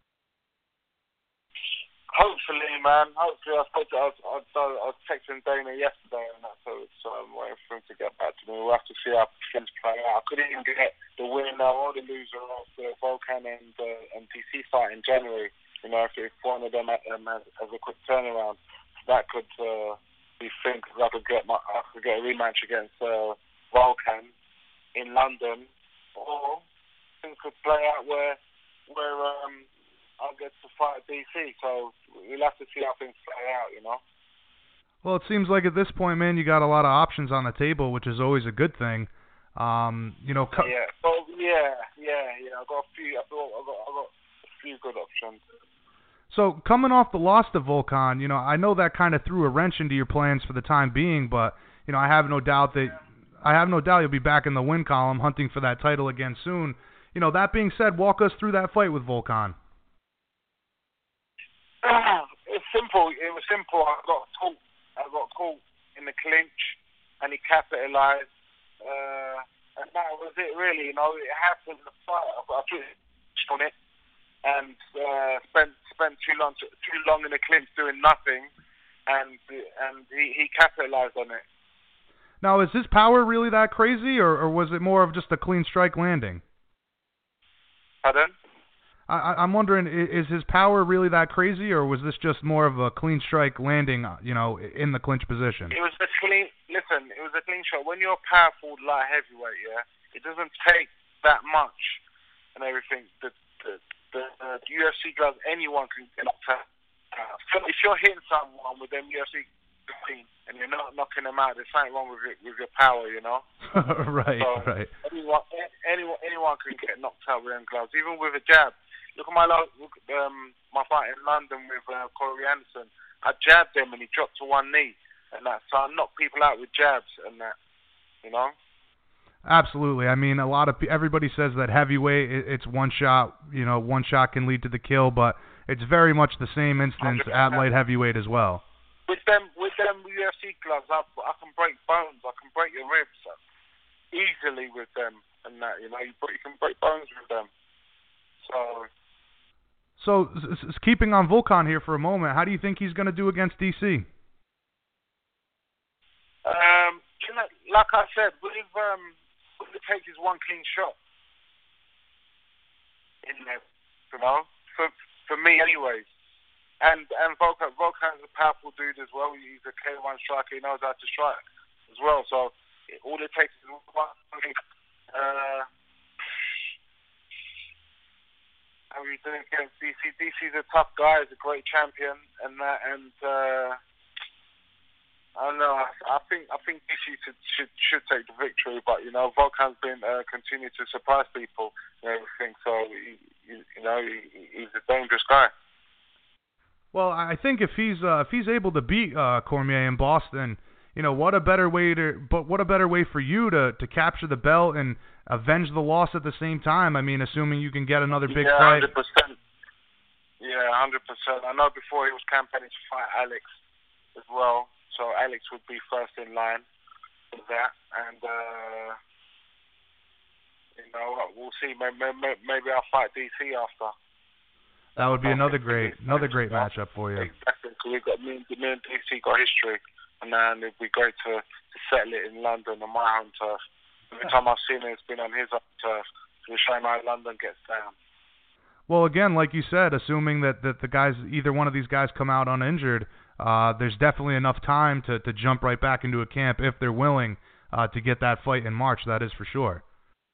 [SPEAKER 8] Hopefully, man. Hopefully, I spoke to, I was, I was, I was texting Dana yesterday, and that's so, so I'm waiting for him to get back to me. We'll have to see how things play out. I couldn't even get the winner or the loser of the Volkan and uh, and D C fight in January. You know, if, if one of them um, has, has a quick turnaround, that could uh, be things. I could get my, I could get a rematch against uh, Volkan in London, or things could play out where where um. I'll get to fight D C, so we'll have to see how things play out, you know.
[SPEAKER 7] Well, it seems like at this point, man, you got a lot of options on the table, which is always a good thing. Um, you know. Co-
[SPEAKER 8] yeah. Well, yeah, yeah, yeah. I got a few. I got, I got, I got a few good options.
[SPEAKER 7] So coming off the loss to Volkan, you know, I know that kind of threw a wrench into your plans for the time being, but you know, I have no doubt that I have no doubt you'll be back in the win column, hunting for that title again soon. You know, that being said, walk us through that fight with Volkan.
[SPEAKER 8] It's simple. It was simple. I got caught. I got caught in the clinch, and he capitalized, uh, and that was it. Really, you know, it happened in the fight. I got on it, and uh, spent spent too long too long in the clinch doing nothing, and and he, he capitalized on it.
[SPEAKER 7] Now, is his power really that crazy, or, or was it more of just a clean strike landing?
[SPEAKER 8] Pardon?
[SPEAKER 7] I, I'm wondering, is his power really that crazy, or was this just more of a clean strike landing, you know, in the clinch position?
[SPEAKER 8] It was a clean. Listen, it was a clean shot. When you're a powerful light heavyweight, yeah, it doesn't take that much and everything. The the, the, the U F C gloves, anyone can get knocked out. So if you're hitting someone with them U F C gloves and you're not knocking them out, there's something wrong with it, with your power, you know.
[SPEAKER 7] right,
[SPEAKER 8] so
[SPEAKER 7] right.
[SPEAKER 8] Anyone, anyone, anyone can get knocked out with them gloves, even with a jab. Look at my look, um, my fight in London with uh, Corey Anderson. I jabbed him and he dropped to one knee, and that. So I knock people out with jabs and that, you know.
[SPEAKER 7] Absolutely. I mean, a lot of everybody says that heavyweight, it's one shot. You know, one shot can lead to the kill, but it's very much the same instance one hundred percent at light heavyweight as well.
[SPEAKER 8] With them, with them U F C gloves, I, I can break bones. I can break your ribs easily with them, and that. You know, you, you can break bones with them. So.
[SPEAKER 7] So, s- s- keeping on Volkan here for a moment, how do you think he's going to do against D C?
[SPEAKER 8] Um, you know, like I said, with um, all it takes is one clean shot in there, you know, for for me, anyways. And and Volkan, Volkan's a powerful dude as well. He's a K one striker. He knows how to strike as well. So all it takes is one. Uh, How are you doing against D C? D C's a tough guy. He's a great champion, and that, and uh, I don't know. I, I think I think D C should, should should take the victory, but you know, Volkan's been uh, continued to surprise people and everything. So he, he, you know, he, he's a dangerous guy.
[SPEAKER 7] Well, I think if he's uh, if he's able to beat uh, Cormier in Boston, you know, what a better way to, but what a better way for you to, to capture the belt and avenge the loss at the same time. I mean, assuming you can get another big
[SPEAKER 8] yeah,
[SPEAKER 7] fight.
[SPEAKER 8] one hundred percent. Yeah, one hundred percent. I know before he was campaigning to fight Alex as well, so Alex would be first in line for that. And, uh, you know, we'll see. Maybe, maybe I'll fight D C after.
[SPEAKER 7] That would be another great another great matchup for you.
[SPEAKER 8] Exactly, because we've got, me, me and D C got history, and then it'd be great to, to settle it in London on my home turf. Every time I've seen it, it's been on his own turf. So we're showing how London gets down.
[SPEAKER 7] Well, again, like you said, assuming that, that the guys, either one of these guys come out uninjured, uh, there's definitely enough time to, to jump right back into a camp if they're willing uh, to get that fight in March. That is for sure.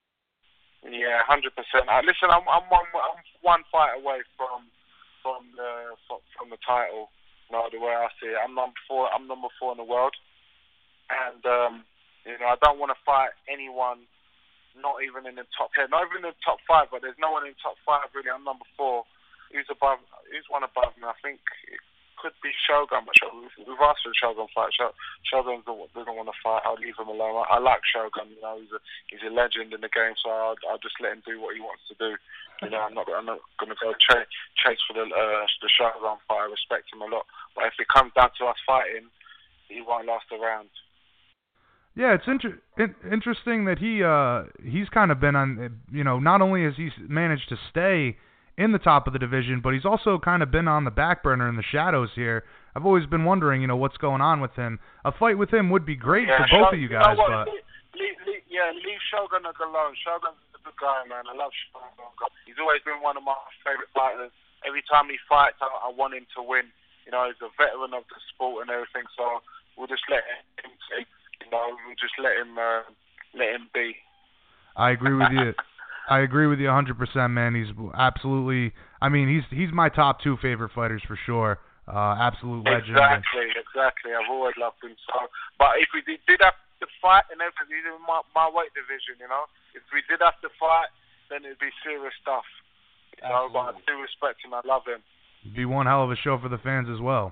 [SPEAKER 8] Yeah, hundred percent. Uh, listen, I'm I'm one I'm one fight away from from the from the title. You know, the way I see it, I'm number four. I'm number four in the world, and um, you know, I don't want to fight anyone, not even in the top ten, not even in the top five. But there's no one in the top five really. I'm number four. Who's above? Who's one above me? I think it could be Shogun, but we've asked for a Shogun fight. Shogun doesn't want to fight. I'll leave him alone. I, I like Shogun. You know, he's a he's a legend in the game, so I'll, I'll just let him do what he wants to do. You know, I'm not I'm not going to go ch- chase for the uh, the Shogun fight. I respect him a lot, but if it comes down to us fighting, he won't last around.
[SPEAKER 7] Yeah, it's inter- in- interesting that he uh he's kind of been on. You know, not only has he managed to stay in the top of the division, but he's also kind of been on the back burner in the shadows here. I've always been wondering, you know, what's going on with him. A fight with him would be great
[SPEAKER 8] yeah,
[SPEAKER 7] for both
[SPEAKER 8] Shog-
[SPEAKER 7] of you guys,
[SPEAKER 8] you know
[SPEAKER 7] but
[SPEAKER 8] leave, leave, yeah, leave Shogun alone. Shogun's a good guy, man. I love Shogun. He's always been one of my favorite fighters. Every time he fights, I, I want him to win. You know, he's a veteran of the sport and everything. So we'll just let him, you know, we'll just let him, uh, let him be.
[SPEAKER 7] I agree with you. I agree with you one hundred percent, man. He's absolutely, I mean, he's he's my top two favorite fighters for sure. Uh, absolute legend.
[SPEAKER 8] Exactly, exactly. I've always loved him. So, but if we did, did have to fight and everything, he's in my, my weight division, you know. If we did have to fight, then it'd be serious stuff. You know, but I do respect him. I love him.
[SPEAKER 7] It'd be one hell of a show for the fans as well.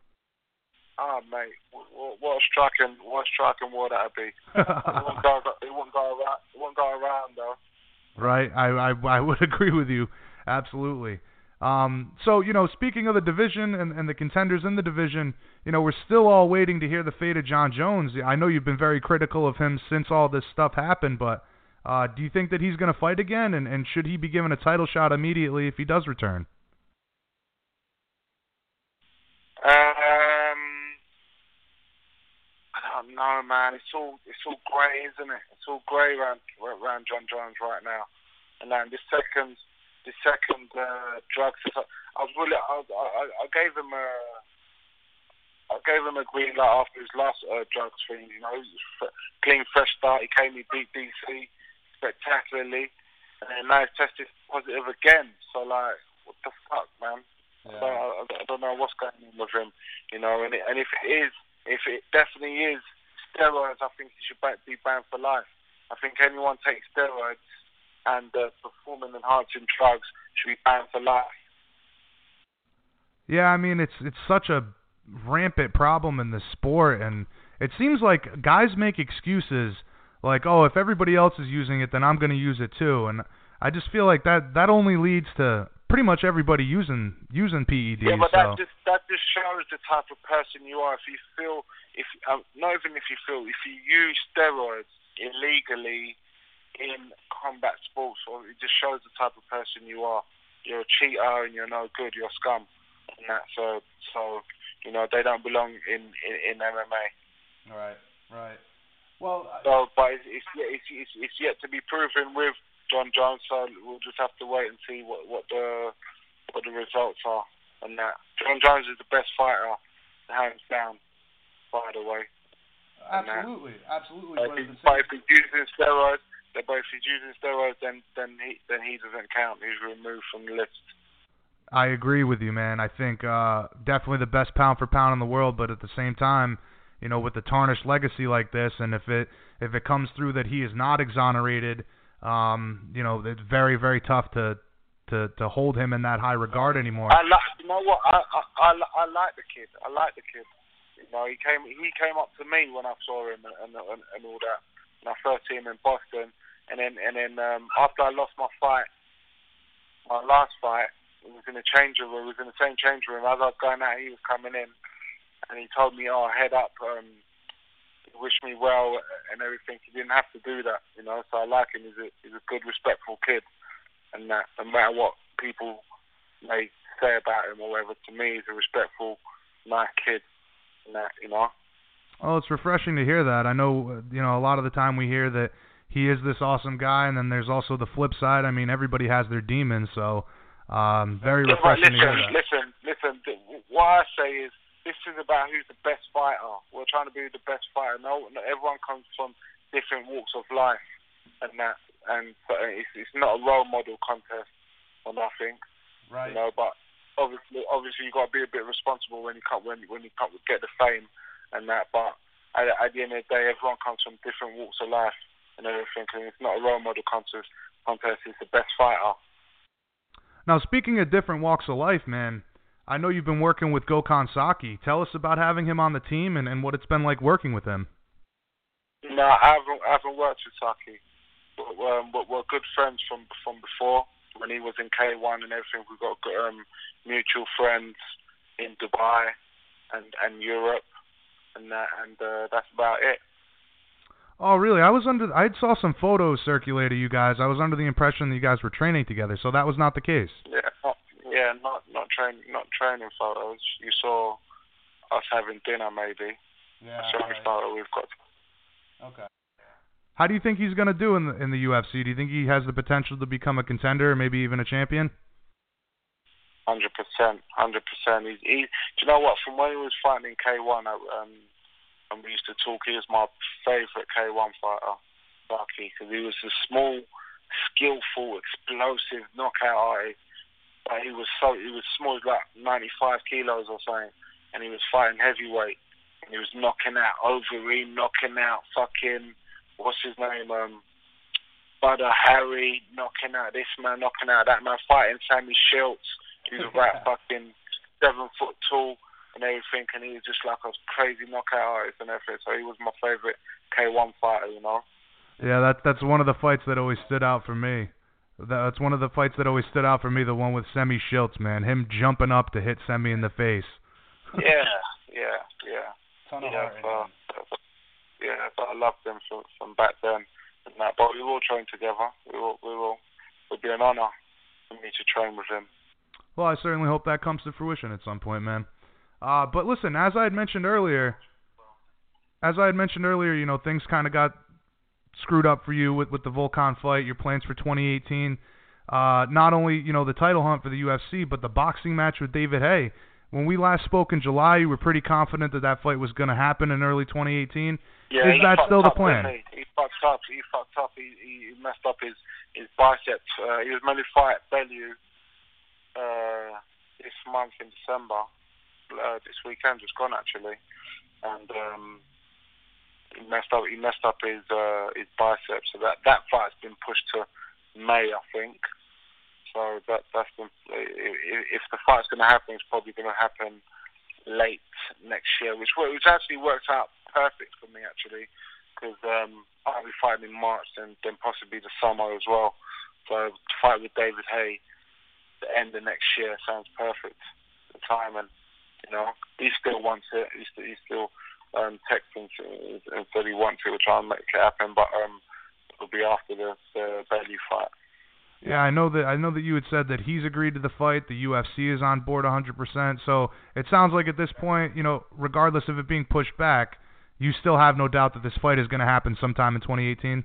[SPEAKER 8] Oh, mate, what, what a striking, what a striking war that'd be. it won't go, it won't go around, it won't go around though.
[SPEAKER 7] Right, I, I I would agree with you, absolutely. Um, so, you know, speaking of the division and, and the contenders in the division, you know, we're still all waiting to hear the fate of Jon Jones. I know you've been very critical of him since all this stuff happened, but uh, do you think that he's going to fight again, and, and should he be given a title shot immediately if he does return?
[SPEAKER 8] Um, I don't know, man. It's all it's all grey, isn't it? It's all grey around around Jon Jones right now. And then this second, this second uh, drugs. I was really, I, I, I gave him a, I gave him a green light after his last uh, drugs thing. You know, clean, fresh start. He came, he beat D C spectacularly, and then now he's tested positive again. So like, what the fuck, man? Yeah. So I, I don't know what's going on with him. You know, and it, and if it is, if it definitely is steroids, I think he should be banned for life. I think anyone takes steroids and uh, performance-enhancing drugs should be banned for life.
[SPEAKER 7] Yeah, I mean, it's it's such a rampant problem in the sport, and it seems like guys make excuses like, oh, if everybody else is using it, then I'm going to use it too. And I just feel like that, that only leads to pretty much everybody using using P E Ds.
[SPEAKER 8] Yeah, but
[SPEAKER 7] so.
[SPEAKER 8] that just that just shows the type of person you are. If you feel, if um, not even if you feel, if you use steroids illegally in combat sports, or it just shows the type of person you are. You're a cheater and you're no good. You're scum. And that, so, so you know they don't belong in, in, in M M A.
[SPEAKER 7] Right, right. Well,
[SPEAKER 8] so, but it's, it's, it's, it's, it's yet to be proven with Jon Jones. So we'll just have to wait and see what, what the what the results are. And that Jon Jones is the best fighter, hands down. By the way.
[SPEAKER 7] Absolutely, absolutely.
[SPEAKER 8] But if, but if he's using steroids, but if he's using steroids, then then he then he doesn't count. He's removed from the list.
[SPEAKER 7] I agree with you, man. I think uh, definitely the best pound for pound in the world, but at the same time, you know, with the tarnished legacy like this, and if it if it comes through that he is not exonerated, um, you know, it's very very tough to to to hold him in that high regard anymore.
[SPEAKER 8] I like, you know what? I I I, I like the kid. I like the kid. You know, he came he came up to me when I saw him and and, and all that. When I first see him in Boston, and then and then um, after I lost my fight, my last fight. It was in the change room. It was in the same change room. As I was going out, he was coming in, and he told me, "Oh, head up." Um, he wished me well and everything. He didn't have to do that, you know. So I like him. He's a he's a good, respectful kid, and that no matter what people may say about him or whatever, to me, he's a respectful, nice kid, and that, you know.
[SPEAKER 7] Oh, it's refreshing to hear that. I know, you know, a lot of the time we hear that he is this awesome guy, and then there's also the flip side. I mean, everybody has their demons, so. Um, very
[SPEAKER 9] yeah,
[SPEAKER 7] refreshing
[SPEAKER 9] listen,
[SPEAKER 7] to hear that.
[SPEAKER 9] Listen, listen, listen. What I say is, this is about who's the best fighter. We're trying to be the best fighter. No, no everyone comes from different walks of life, and that, and it's, it's not a role model contest or nothing.
[SPEAKER 7] Right.
[SPEAKER 9] You know, but obviously, obviously, you got to be a bit responsible when you come when when you come get the fame and that. But at, at the end of the day, everyone comes from different walks of life and everything, and it's not a role model contest. Contest is the best fighter.
[SPEAKER 7] Now, speaking of different walks of life, man, I know you've been working with Gokhan Saki. Tell us about having him on the team and, and what it's been like working with him.
[SPEAKER 9] No, I haven't, I haven't worked with Saki, but, um, but we're good friends from from before. When he was in K one and everything, we got um, mutual friends in Dubai and, and Europe, and that, and uh, that's about it.
[SPEAKER 7] Oh, really? I was under. I saw some photos circulate of you guys. I was under the impression that you guys were training together, so that was not the case.
[SPEAKER 9] Yeah, not, yeah, not not training, not training photos. You saw us having dinner, maybe.
[SPEAKER 7] Yeah.
[SPEAKER 9] That's the only photo we've got.
[SPEAKER 7] Okay. How do you think he's going to do in the in the U F C? Do you think he has the potential to become a contender, or maybe even a champion?
[SPEAKER 9] Hundred percent, hundred percent. He's. He, do you know what? From when he was fighting in K one, I, um. and we used to talk, he was my favourite K one fighter, Saki, because he was a small, skillful, explosive knockout artist. But he was so, he was small, like ninety-five kilos or something, and he was fighting heavyweight, and he was knocking out Overeem, knocking out fucking, what's his name, um, Butter Harry, knocking out this man, knocking out that man, fighting Sammy Schultz, who's about fucking seven foot tall. And everything, and he was just like a crazy knockout artist and everything. So he was my favorite K one fighter, you know.
[SPEAKER 7] Yeah, that that's one of the fights that always stood out for me. That's one of the fights that always stood out for me. The one with Semi Schultz, man, him jumping up to hit Semi in the face.
[SPEAKER 9] yeah, yeah, yeah.
[SPEAKER 7] Ton of
[SPEAKER 9] yeah,
[SPEAKER 7] heart.
[SPEAKER 9] So, yeah, but I loved him from from back then. And that, but we all train together. We will, we will. It'll be an honour for me to train with him.
[SPEAKER 7] Well, I certainly hope that comes to fruition at some point, man. Uh, but listen, as I had mentioned earlier, as I had mentioned earlier, you know, things kind of got screwed up for you with, with the Volkan fight, your plans for twenty eighteen. Uh, not only, you know, the title hunt for the U F C, but the boxing match with David Haye. When we last spoke in July, you were pretty confident that that fight was going to happen in early twenty eighteen.
[SPEAKER 9] Yeah,
[SPEAKER 7] Is that still the
[SPEAKER 9] up,
[SPEAKER 7] plan?
[SPEAKER 9] He? he fucked up. He fucked up. He, he messed up his, his bicep. Uh, he was meant to fight Bellew uh, this month in December. Uh, this weekend just gone actually, and um, he messed up. He messed up his uh, his biceps, so that that fight's been pushed to May, I think. So that that's been. If the fight's going to happen, it's probably going to happen late next year, which which actually works out perfect for me actually, because um, I'll be fighting in March and then possibly the summer as well. So to fight with David Haye the end of next year sounds perfect. The time and. You know, he still wants it. He still, he still um, texting and said he wants it. We'll try and make it happen, but um, it'll be after the, the Bailey fight.
[SPEAKER 7] Yeah, I know that. I know that you had said that he's agreed to the fight. The U F C is on board one hundred percent. So it sounds like at this point, you know, regardless of it being pushed back, you still have no doubt that this fight is going to happen sometime in twenty eighteen.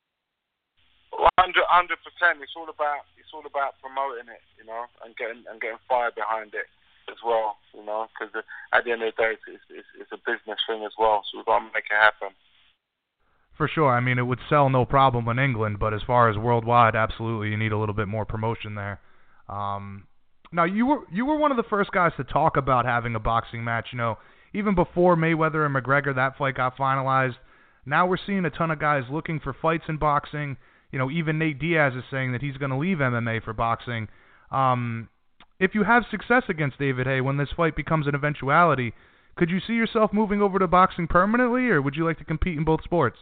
[SPEAKER 9] one hundred percent. It's all about it's all about promoting it, you know, and getting and getting fire behind it as well, you know, because at the end of the day, it's, it's, it's a business thing as well, so we've got to make it happen.
[SPEAKER 7] For sure. I mean, it would sell no problem in England, but as far as worldwide, absolutely, you need a little bit more promotion there. Um, now, you were you were one of the first guys to talk about having a boxing match, you know, even before Mayweather and McGregor, that fight got finalized. Now we're seeing a ton of guys looking for fights in boxing. You know, even Nate Diaz is saying that he's going to leave M M A for boxing. Um... If you have success against David Haye when this fight becomes an eventuality, could you see yourself moving over to boxing permanently, or would you like to compete in both sports?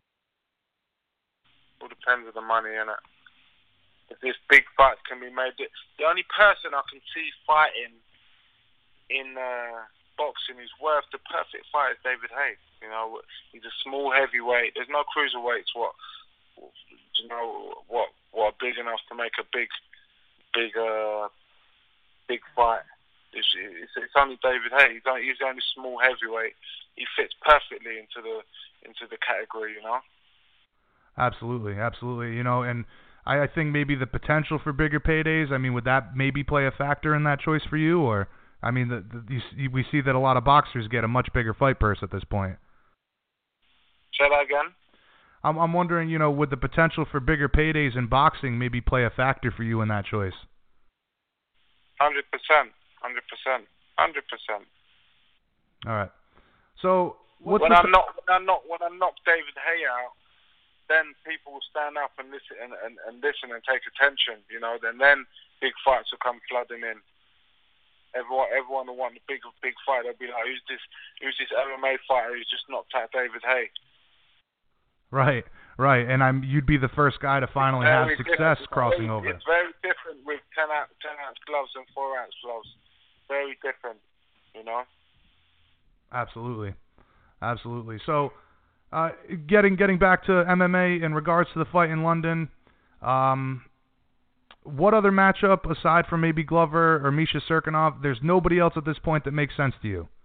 [SPEAKER 9] All depends on the money, innit? If these big fights can be made, the only person I can see fighting in uh, boxing who's worth the perfect fight is David Haye. You know, he's a small heavyweight. There's no cruiserweights what you know what what are big enough to make a big big. Uh, Big fight. It's, it's, it's only David Haye. He's only, he's only small heavyweight. He fits perfectly into the into the category, you know.
[SPEAKER 7] Absolutely, absolutely. You know, and I, I think maybe the potential for bigger paydays. I mean, would that maybe play a factor in that choice for you? Or, I mean, the, the, you, we see that a lot of boxers get a much bigger fight purse at this point.
[SPEAKER 9] Say that again?
[SPEAKER 7] I'm, I'm wondering, you know, would the potential for bigger paydays in boxing maybe play a factor for you in that choice?
[SPEAKER 9] one hundred percent. one hundred percent. one hundred percent.
[SPEAKER 7] All right. So, what's
[SPEAKER 9] when
[SPEAKER 7] the...
[SPEAKER 9] I knock when I knock when I knock David Haye out, then people will stand up and listen and, and, and listen and take attention. You know, then then big fights will come flooding in. Everyone everyone will want a big big fight. They'll be like, who's this who's this M M A fighter who's just knocked out David Haye?
[SPEAKER 7] Right, right. And I'm you'd be the first guy to finally have success crossing over.
[SPEAKER 9] It's very different with ten ounce ten ounce gloves and four ounce gloves. Very different, you know.
[SPEAKER 7] Absolutely, absolutely. So, uh, getting getting back to M M A in regards to the fight in London, um, what other matchup aside from maybe Glover or Misha Cirkunov? There's nobody else at this point that makes sense to you.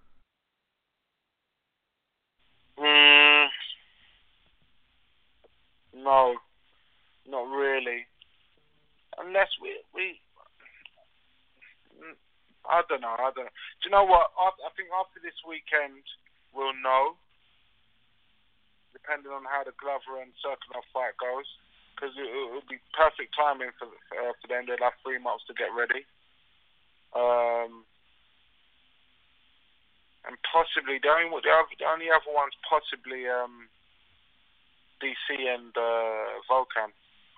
[SPEAKER 9] Mm, no, not really. Unless we we. I don't know. I don't know. Do you know what? I, I think after this weekend, we'll know, depending on how the Glover and Cirkunov fight goes, because it will be perfect timing for uh, for them. They'll have three months to get ready. Um, and possibly the only the, other, the only other ones possibly um, D C and uh, Volkan.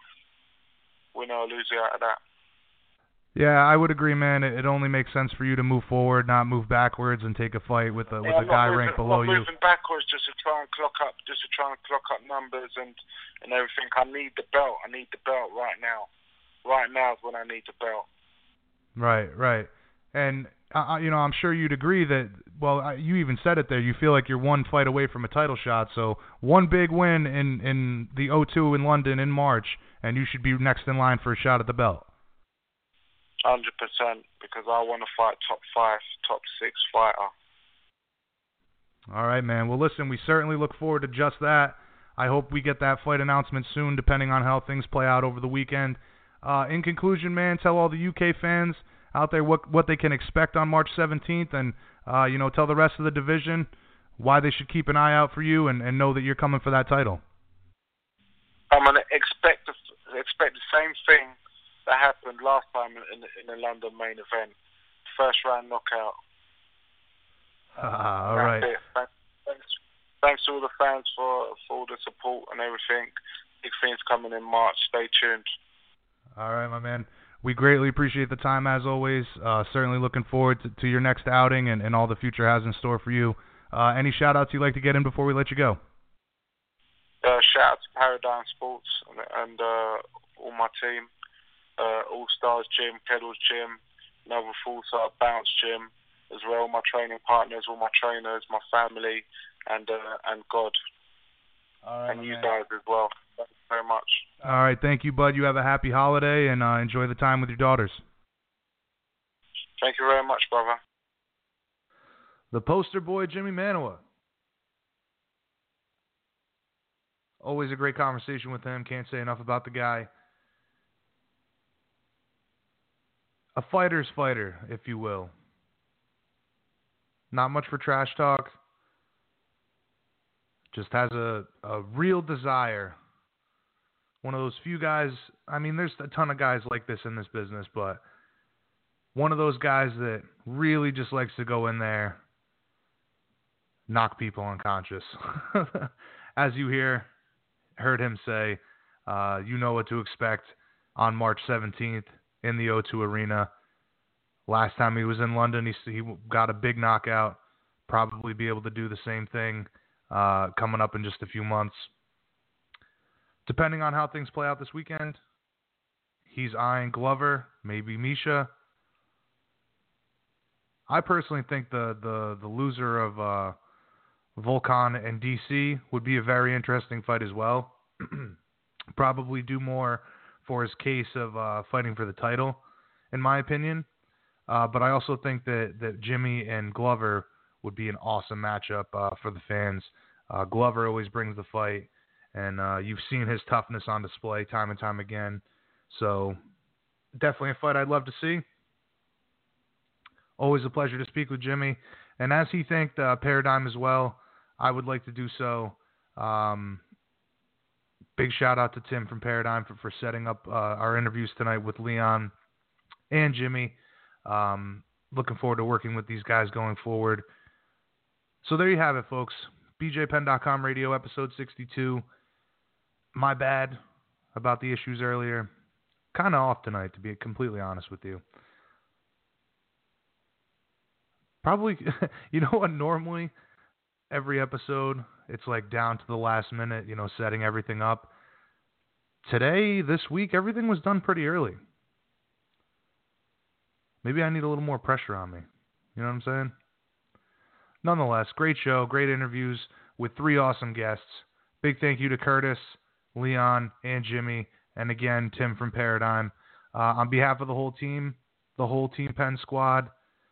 [SPEAKER 9] Win or lose out of that.
[SPEAKER 7] Yeah, I would agree, man. It, it only makes sense for you to move forward, not move backwards, and take a fight with a with
[SPEAKER 9] yeah,
[SPEAKER 7] a guy
[SPEAKER 9] moving,
[SPEAKER 7] ranked below
[SPEAKER 9] I'm
[SPEAKER 7] you.
[SPEAKER 9] Moving backwards just to try and clock up, just to try and clock up numbers and, and everything. I need the belt. I need the belt right now. Right now is when I need the belt.
[SPEAKER 7] Right, right. And uh, you know, I'm sure you'd agree that. Well, you even said it there. You feel like you're one fight away from a title shot. So one big win in in the O two in London in March, and you should be next in line for a shot at the belt.
[SPEAKER 9] one hundred percent, because I want to fight top five, top six fighter.
[SPEAKER 7] All right, man. Well, listen, we certainly look forward to just that. I hope we get that fight announcement soon, depending on how things play out over the weekend. Uh, in conclusion, man, tell all the U K fans out there what what they can expect on March seventeenth, and uh, you know, tell the rest of the division why they should keep an eye out for you and, and know that you're coming for that title.
[SPEAKER 9] I'm gonna expect the, expect the same thing that happened last time in, in the London main event. First round knockout.
[SPEAKER 7] Uh, all right.
[SPEAKER 9] Thanks, thanks, thanks to all the fans for, for all the support and everything. Big things coming in March. Stay tuned.
[SPEAKER 7] All right, my man. We greatly appreciate the time, as always. Uh, certainly looking forward to, to your next outing and, and all the future has in store for you. Uh, any shout-outs you'd like to get in before we let you go?
[SPEAKER 9] Uh, shout out to Paradigm Sports and, and uh, all my team. Uh, All Stars Gym, Kettles Gym, Nova Fullside Bounce Gym, as well. My training partners, all my trainers, my family, and uh, and God,
[SPEAKER 7] all right,
[SPEAKER 9] and you
[SPEAKER 7] man.
[SPEAKER 9] guys as well. Thank you very much.
[SPEAKER 7] All right, thank you, bud. You have a happy holiday and uh, enjoy the time with your daughters.
[SPEAKER 9] Thank you very much, brother.
[SPEAKER 7] The poster boy, Jimmy Manuwa. Always a great conversation with him. Can't say enough about the guy. A fighter's fighter, if you will. Not much for trash talk. Just has a, a real desire. One of those few guys, I mean, there's a ton of guys like this in this business, but one of those guys that really just likes to go in there, knock people unconscious. As you hear, heard him say, uh, you know what to expect on March seventeenth. In the O two Arena. Last time he was in London, he, he got a big knockout. Probably be able to do the same thing uh, coming up in just a few months. Depending on how things play out this weekend, he's eyeing Glover, maybe Misha. I personally think the, the, the loser of uh, Volkan and D C would be a very interesting fight as well. Probably do more for his case of uh, fighting for the title, in my opinion. Uh, but I also think that, that Jimmy and Glover would be an awesome matchup uh, for the fans. Uh, Glover always brings the fight, and uh, you've seen his toughness on display time and time again. So definitely a fight I'd love to see. Always a pleasure to speak with Jimmy. And as he thanked uh, Paradigm as well, I would like to do so. Um, big shout out to Tim from Paradigm for, for setting up uh, our interviews tonight with Leon and Jimmy. Um, looking forward to working with these guys going forward. So there you have it, folks. B J Penn dot com radio, episode sixty-two. My bad about the issues earlier. Kind of off tonight, to be completely honest with you. Probably, you know what, normally every episode, it's like down to the last minute, you know, setting everything up. Today, this week, everything was done pretty early. Maybe I need a little more pressure on me. You know what I'm saying? Nonetheless, great show, great interviews with three awesome guests. Big thank you to Curtis, Leon, and Jimmy, and again, Tim from Paradigm. Uh, on behalf of the whole team, the whole Team Penn squad,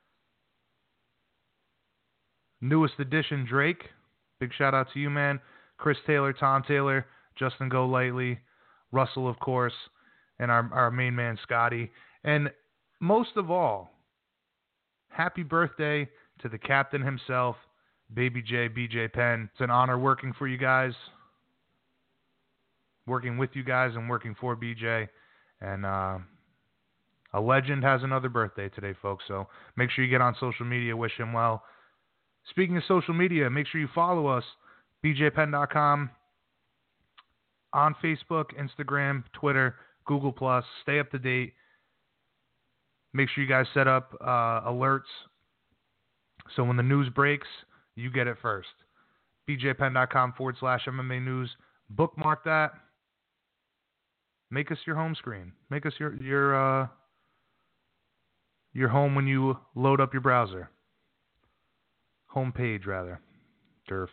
[SPEAKER 7] newest addition, Drake. Big shout out to you, man. Chris Taylor, Tom Taylor, Justin Golightly, Russell, of course, and our, our main man, Scotty. And most of all, happy birthday to the captain himself, Baby J, B J Penn. It's an honor working for you guys, working with you guys, and working for B J. And uh, a legend has another birthday today, folks. So make sure you get on social media, wish him well. Speaking of social media, make sure you follow us, B J Penn dot com, on Facebook, Instagram, Twitter, Google Plus. Stay up to date. Make sure you guys set up uh, alerts so when the news breaks, you get it first. B J Penn dot com forward slash M M A news. Bookmark that. Make us your home screen. Make us your your uh, your home when you load up your browser. Home page, rather. Derf.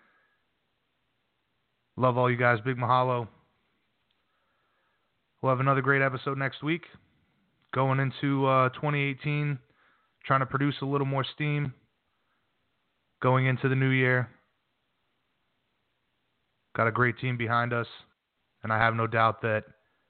[SPEAKER 7] Love all you guys. Big mahalo. We'll have another great episode next week. Going into uh, twenty eighteen, trying to produce a little more steam. Going into the new year. Got a great team behind us. And I have no doubt that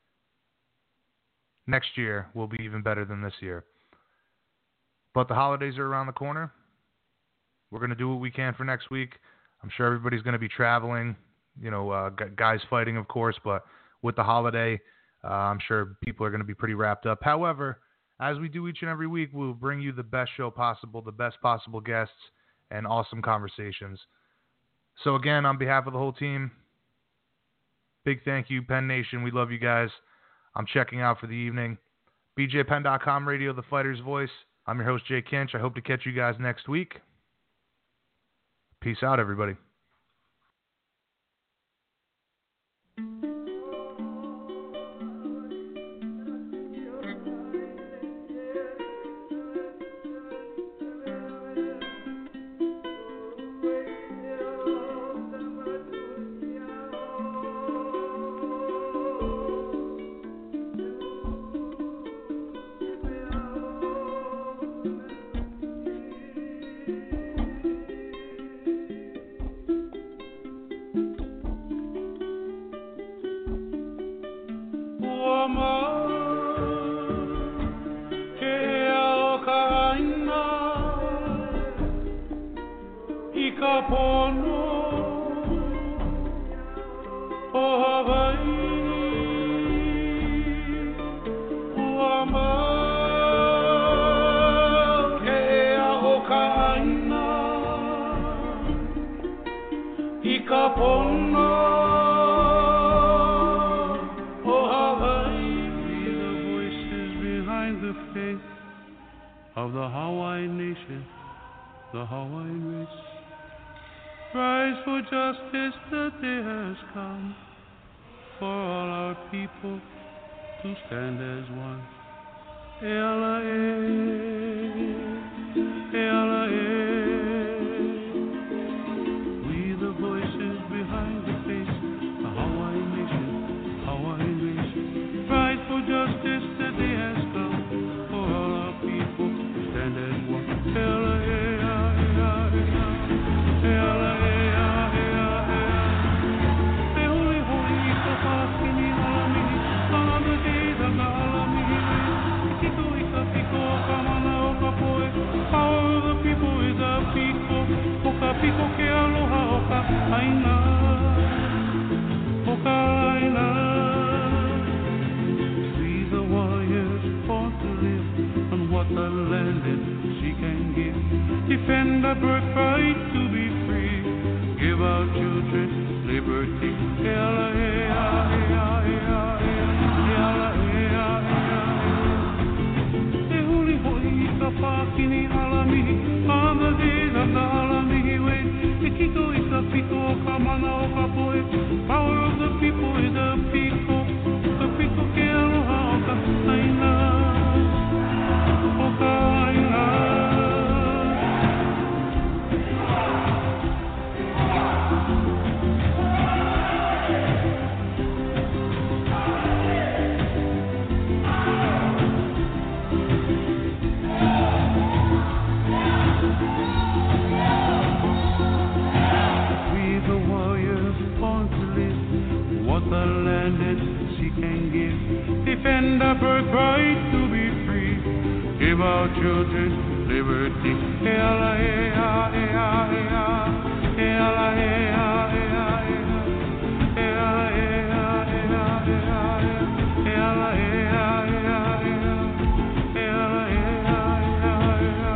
[SPEAKER 7] next year will be even better than this year. But the holidays are around the corner. We're going to do what we can for next week. I'm sure everybody's going to be traveling, you know, uh, guys fighting, of course, but with the holiday, uh, I'm sure people are going to be pretty wrapped up. However, as we do each and every week, we'll bring you the best show possible, the best possible guests, and awesome conversations. So again, on behalf of the whole team, big thank you, Penn Nation. We love you guys. I'm checking out for the evening. B J Penn dot com radio, the fighter's voice. I'm your host, Jay Kinch. I hope to catch you guys next week. Peace out, everybody.
[SPEAKER 10] Of the Hawaiian nation, the Hawaiian race, rise for justice, the day has come for all our people to stand as one. Ela e, ela e. We the voices behind the face, the Hawaiian nation, Hawaiian race, rise for justice, the day has come for all our people. And then what? Ela, ea, ea, ea. Ela, ea, ea, ea. E huli huli ka pakini alami, alama di da our birthright to be free. Give our children liberty. Ella, ella, ella, ella, ella, ella, ella. E huli hoi ka pākini alami, on the days of the alami way. E kiko i ka piko o ka mana o ka poe. Power of the people is the people. The people ke aloha o ka aina. O ka aina. The land that she can give. Defend our birthright to be free. Give our children liberty. Ella, ella, ella, ella. Ella, ella, ella, ella. Ella, ella, ella, ella. Ella, ella, ella, ella. Ella, ella, ella, ella.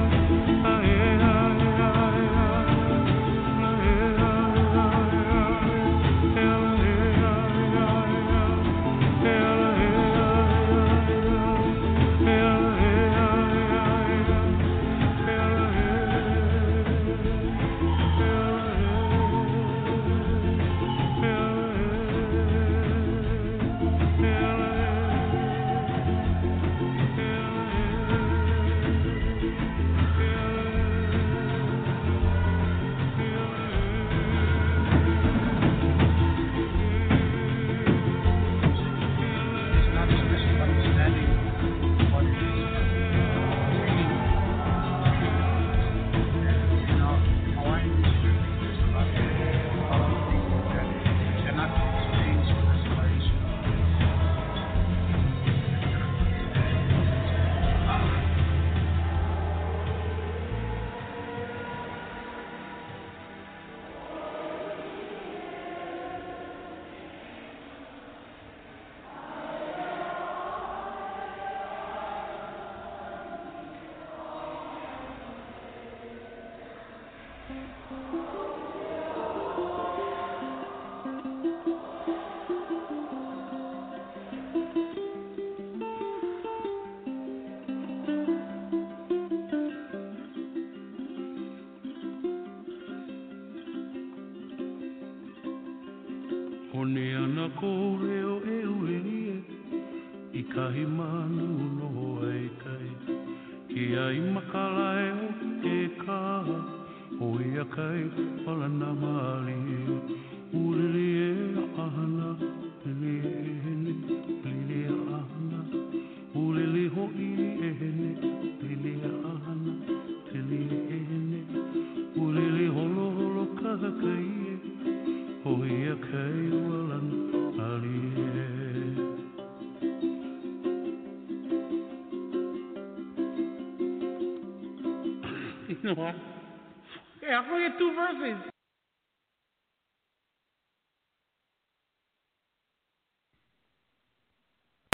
[SPEAKER 10] Hone ana ko reo e uerie I kahi manu no ai kai Ki ai makala e o e kaha O ia kai wala na mali Uriri e ahana Lili e hene Lili e ahana Urili ho i e hene Lili e ahana Lili e hene Urili holo holo kaha kai e O ia kai wala na mali You know what? Yeah, I'll forget two verses.